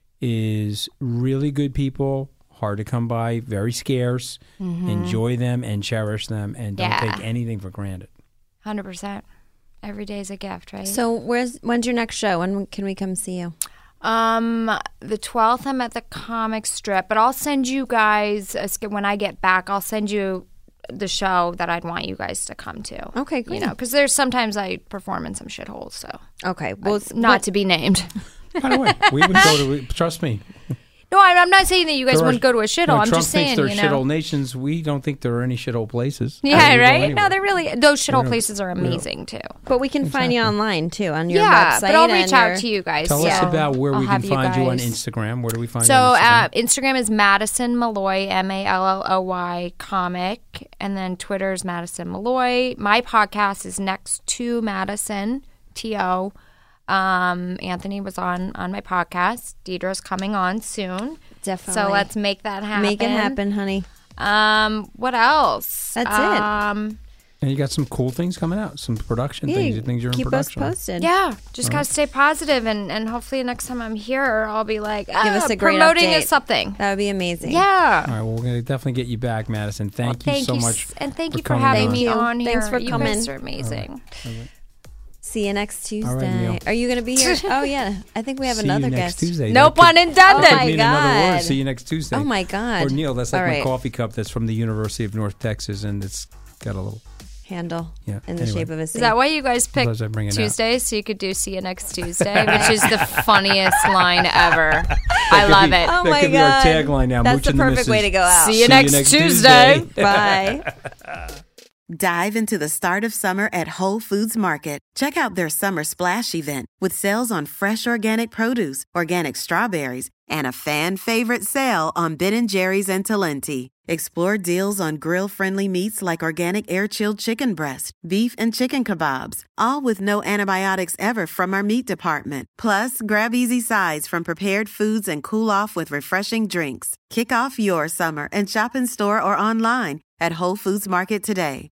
is really good people, hard to come by, very scarce. Mhm. Enjoy them and cherish them, and don't Yeah. take anything for granted. one hundred percent. Every day is a gift, right? So, where's when's your next show? When can we come see you? Um, the twelfth, I'm at the comic strip, but I'll send you guys a, sk- when I get back. I'll send you the show that I'd want you guys to come to. Okay, great. You know, because there's sometimes I perform in some shitholes, so Okay, well, Uh, not to be named. By the way, we would go to. Trust me. No, I- I'm not saying that you guys There are- wouldn't go to a shithole. No, I'm Trump just saying, thinks they're you know. shithole nations. We don't think there are any shithole places. Yeah, We go right. anywhere. No, they're really those shithole don't- places are we don't- amazing too. But we can find you online too on your Yeah, website. but I'll reach and out your- to you guys. Tell yeah. us about where I'll we can have you find you on guys. Instagram. Where do we find So you on Instagram? uh, Instagram is Madison Malloy, M A L L O Y comic, and then Twitter is Madison Malloy. My podcast is Next to Madison, T O. Um, Anthony was on on my podcast. Deidre's coming on soon. Definitely. So let's make that happen. Make it happen, honey. Um, what else? That's it. um, And you got some cool things coming out. Some production Yeah, things. Things you're in keep us production. posted. Yeah, just All gotta right. stay positive, and and hopefully next time I'm here, I'll be like, Give ah, us a great promoting update. is something. That would be amazing. Yeah. All right. Well, we're gonna definitely get you back, Madison. Thank you Thank so you, much. s- and thank for you for coming having on. me Thank you. on here. Thanks for you coming. guys are amazing. See you next Tuesday. All right, Neil. Are you going to be here? Oh, yeah. I think we have See another you next guest. Tuesday. No That pun could- intended. that Oh, could my mean another word. God. See you next Tuesday. Oh, my God. Or Neil, that's like All my right. coffee cup that's from the University of North Texas, and it's got a little... Handle Yeah, in the anyway. shape of a C. Is that why you guys picked Sometimes I bring it out. Tuesdays so you could do see you next Tuesday, which is the funniest line ever. I could love be- it. Oh that my could be God. our tagline now. That's Mooch the and the perfect Missus. way to go out. See you next Tuesday. Bye. Dive into the start of summer at Whole Foods Market. Check out their Summer Splash event with sales on fresh organic produce, organic strawberries, and a fan favorite sale on Ben and Jerry's and Talenti. Explore deals on grill-friendly meats like organic air-chilled chicken breast, beef and chicken kebabs, all with no antibiotics ever from our meat department. Plus, grab easy sides from prepared foods and cool off with refreshing drinks. Kick off your summer and shop in store or online at Whole Foods Market today.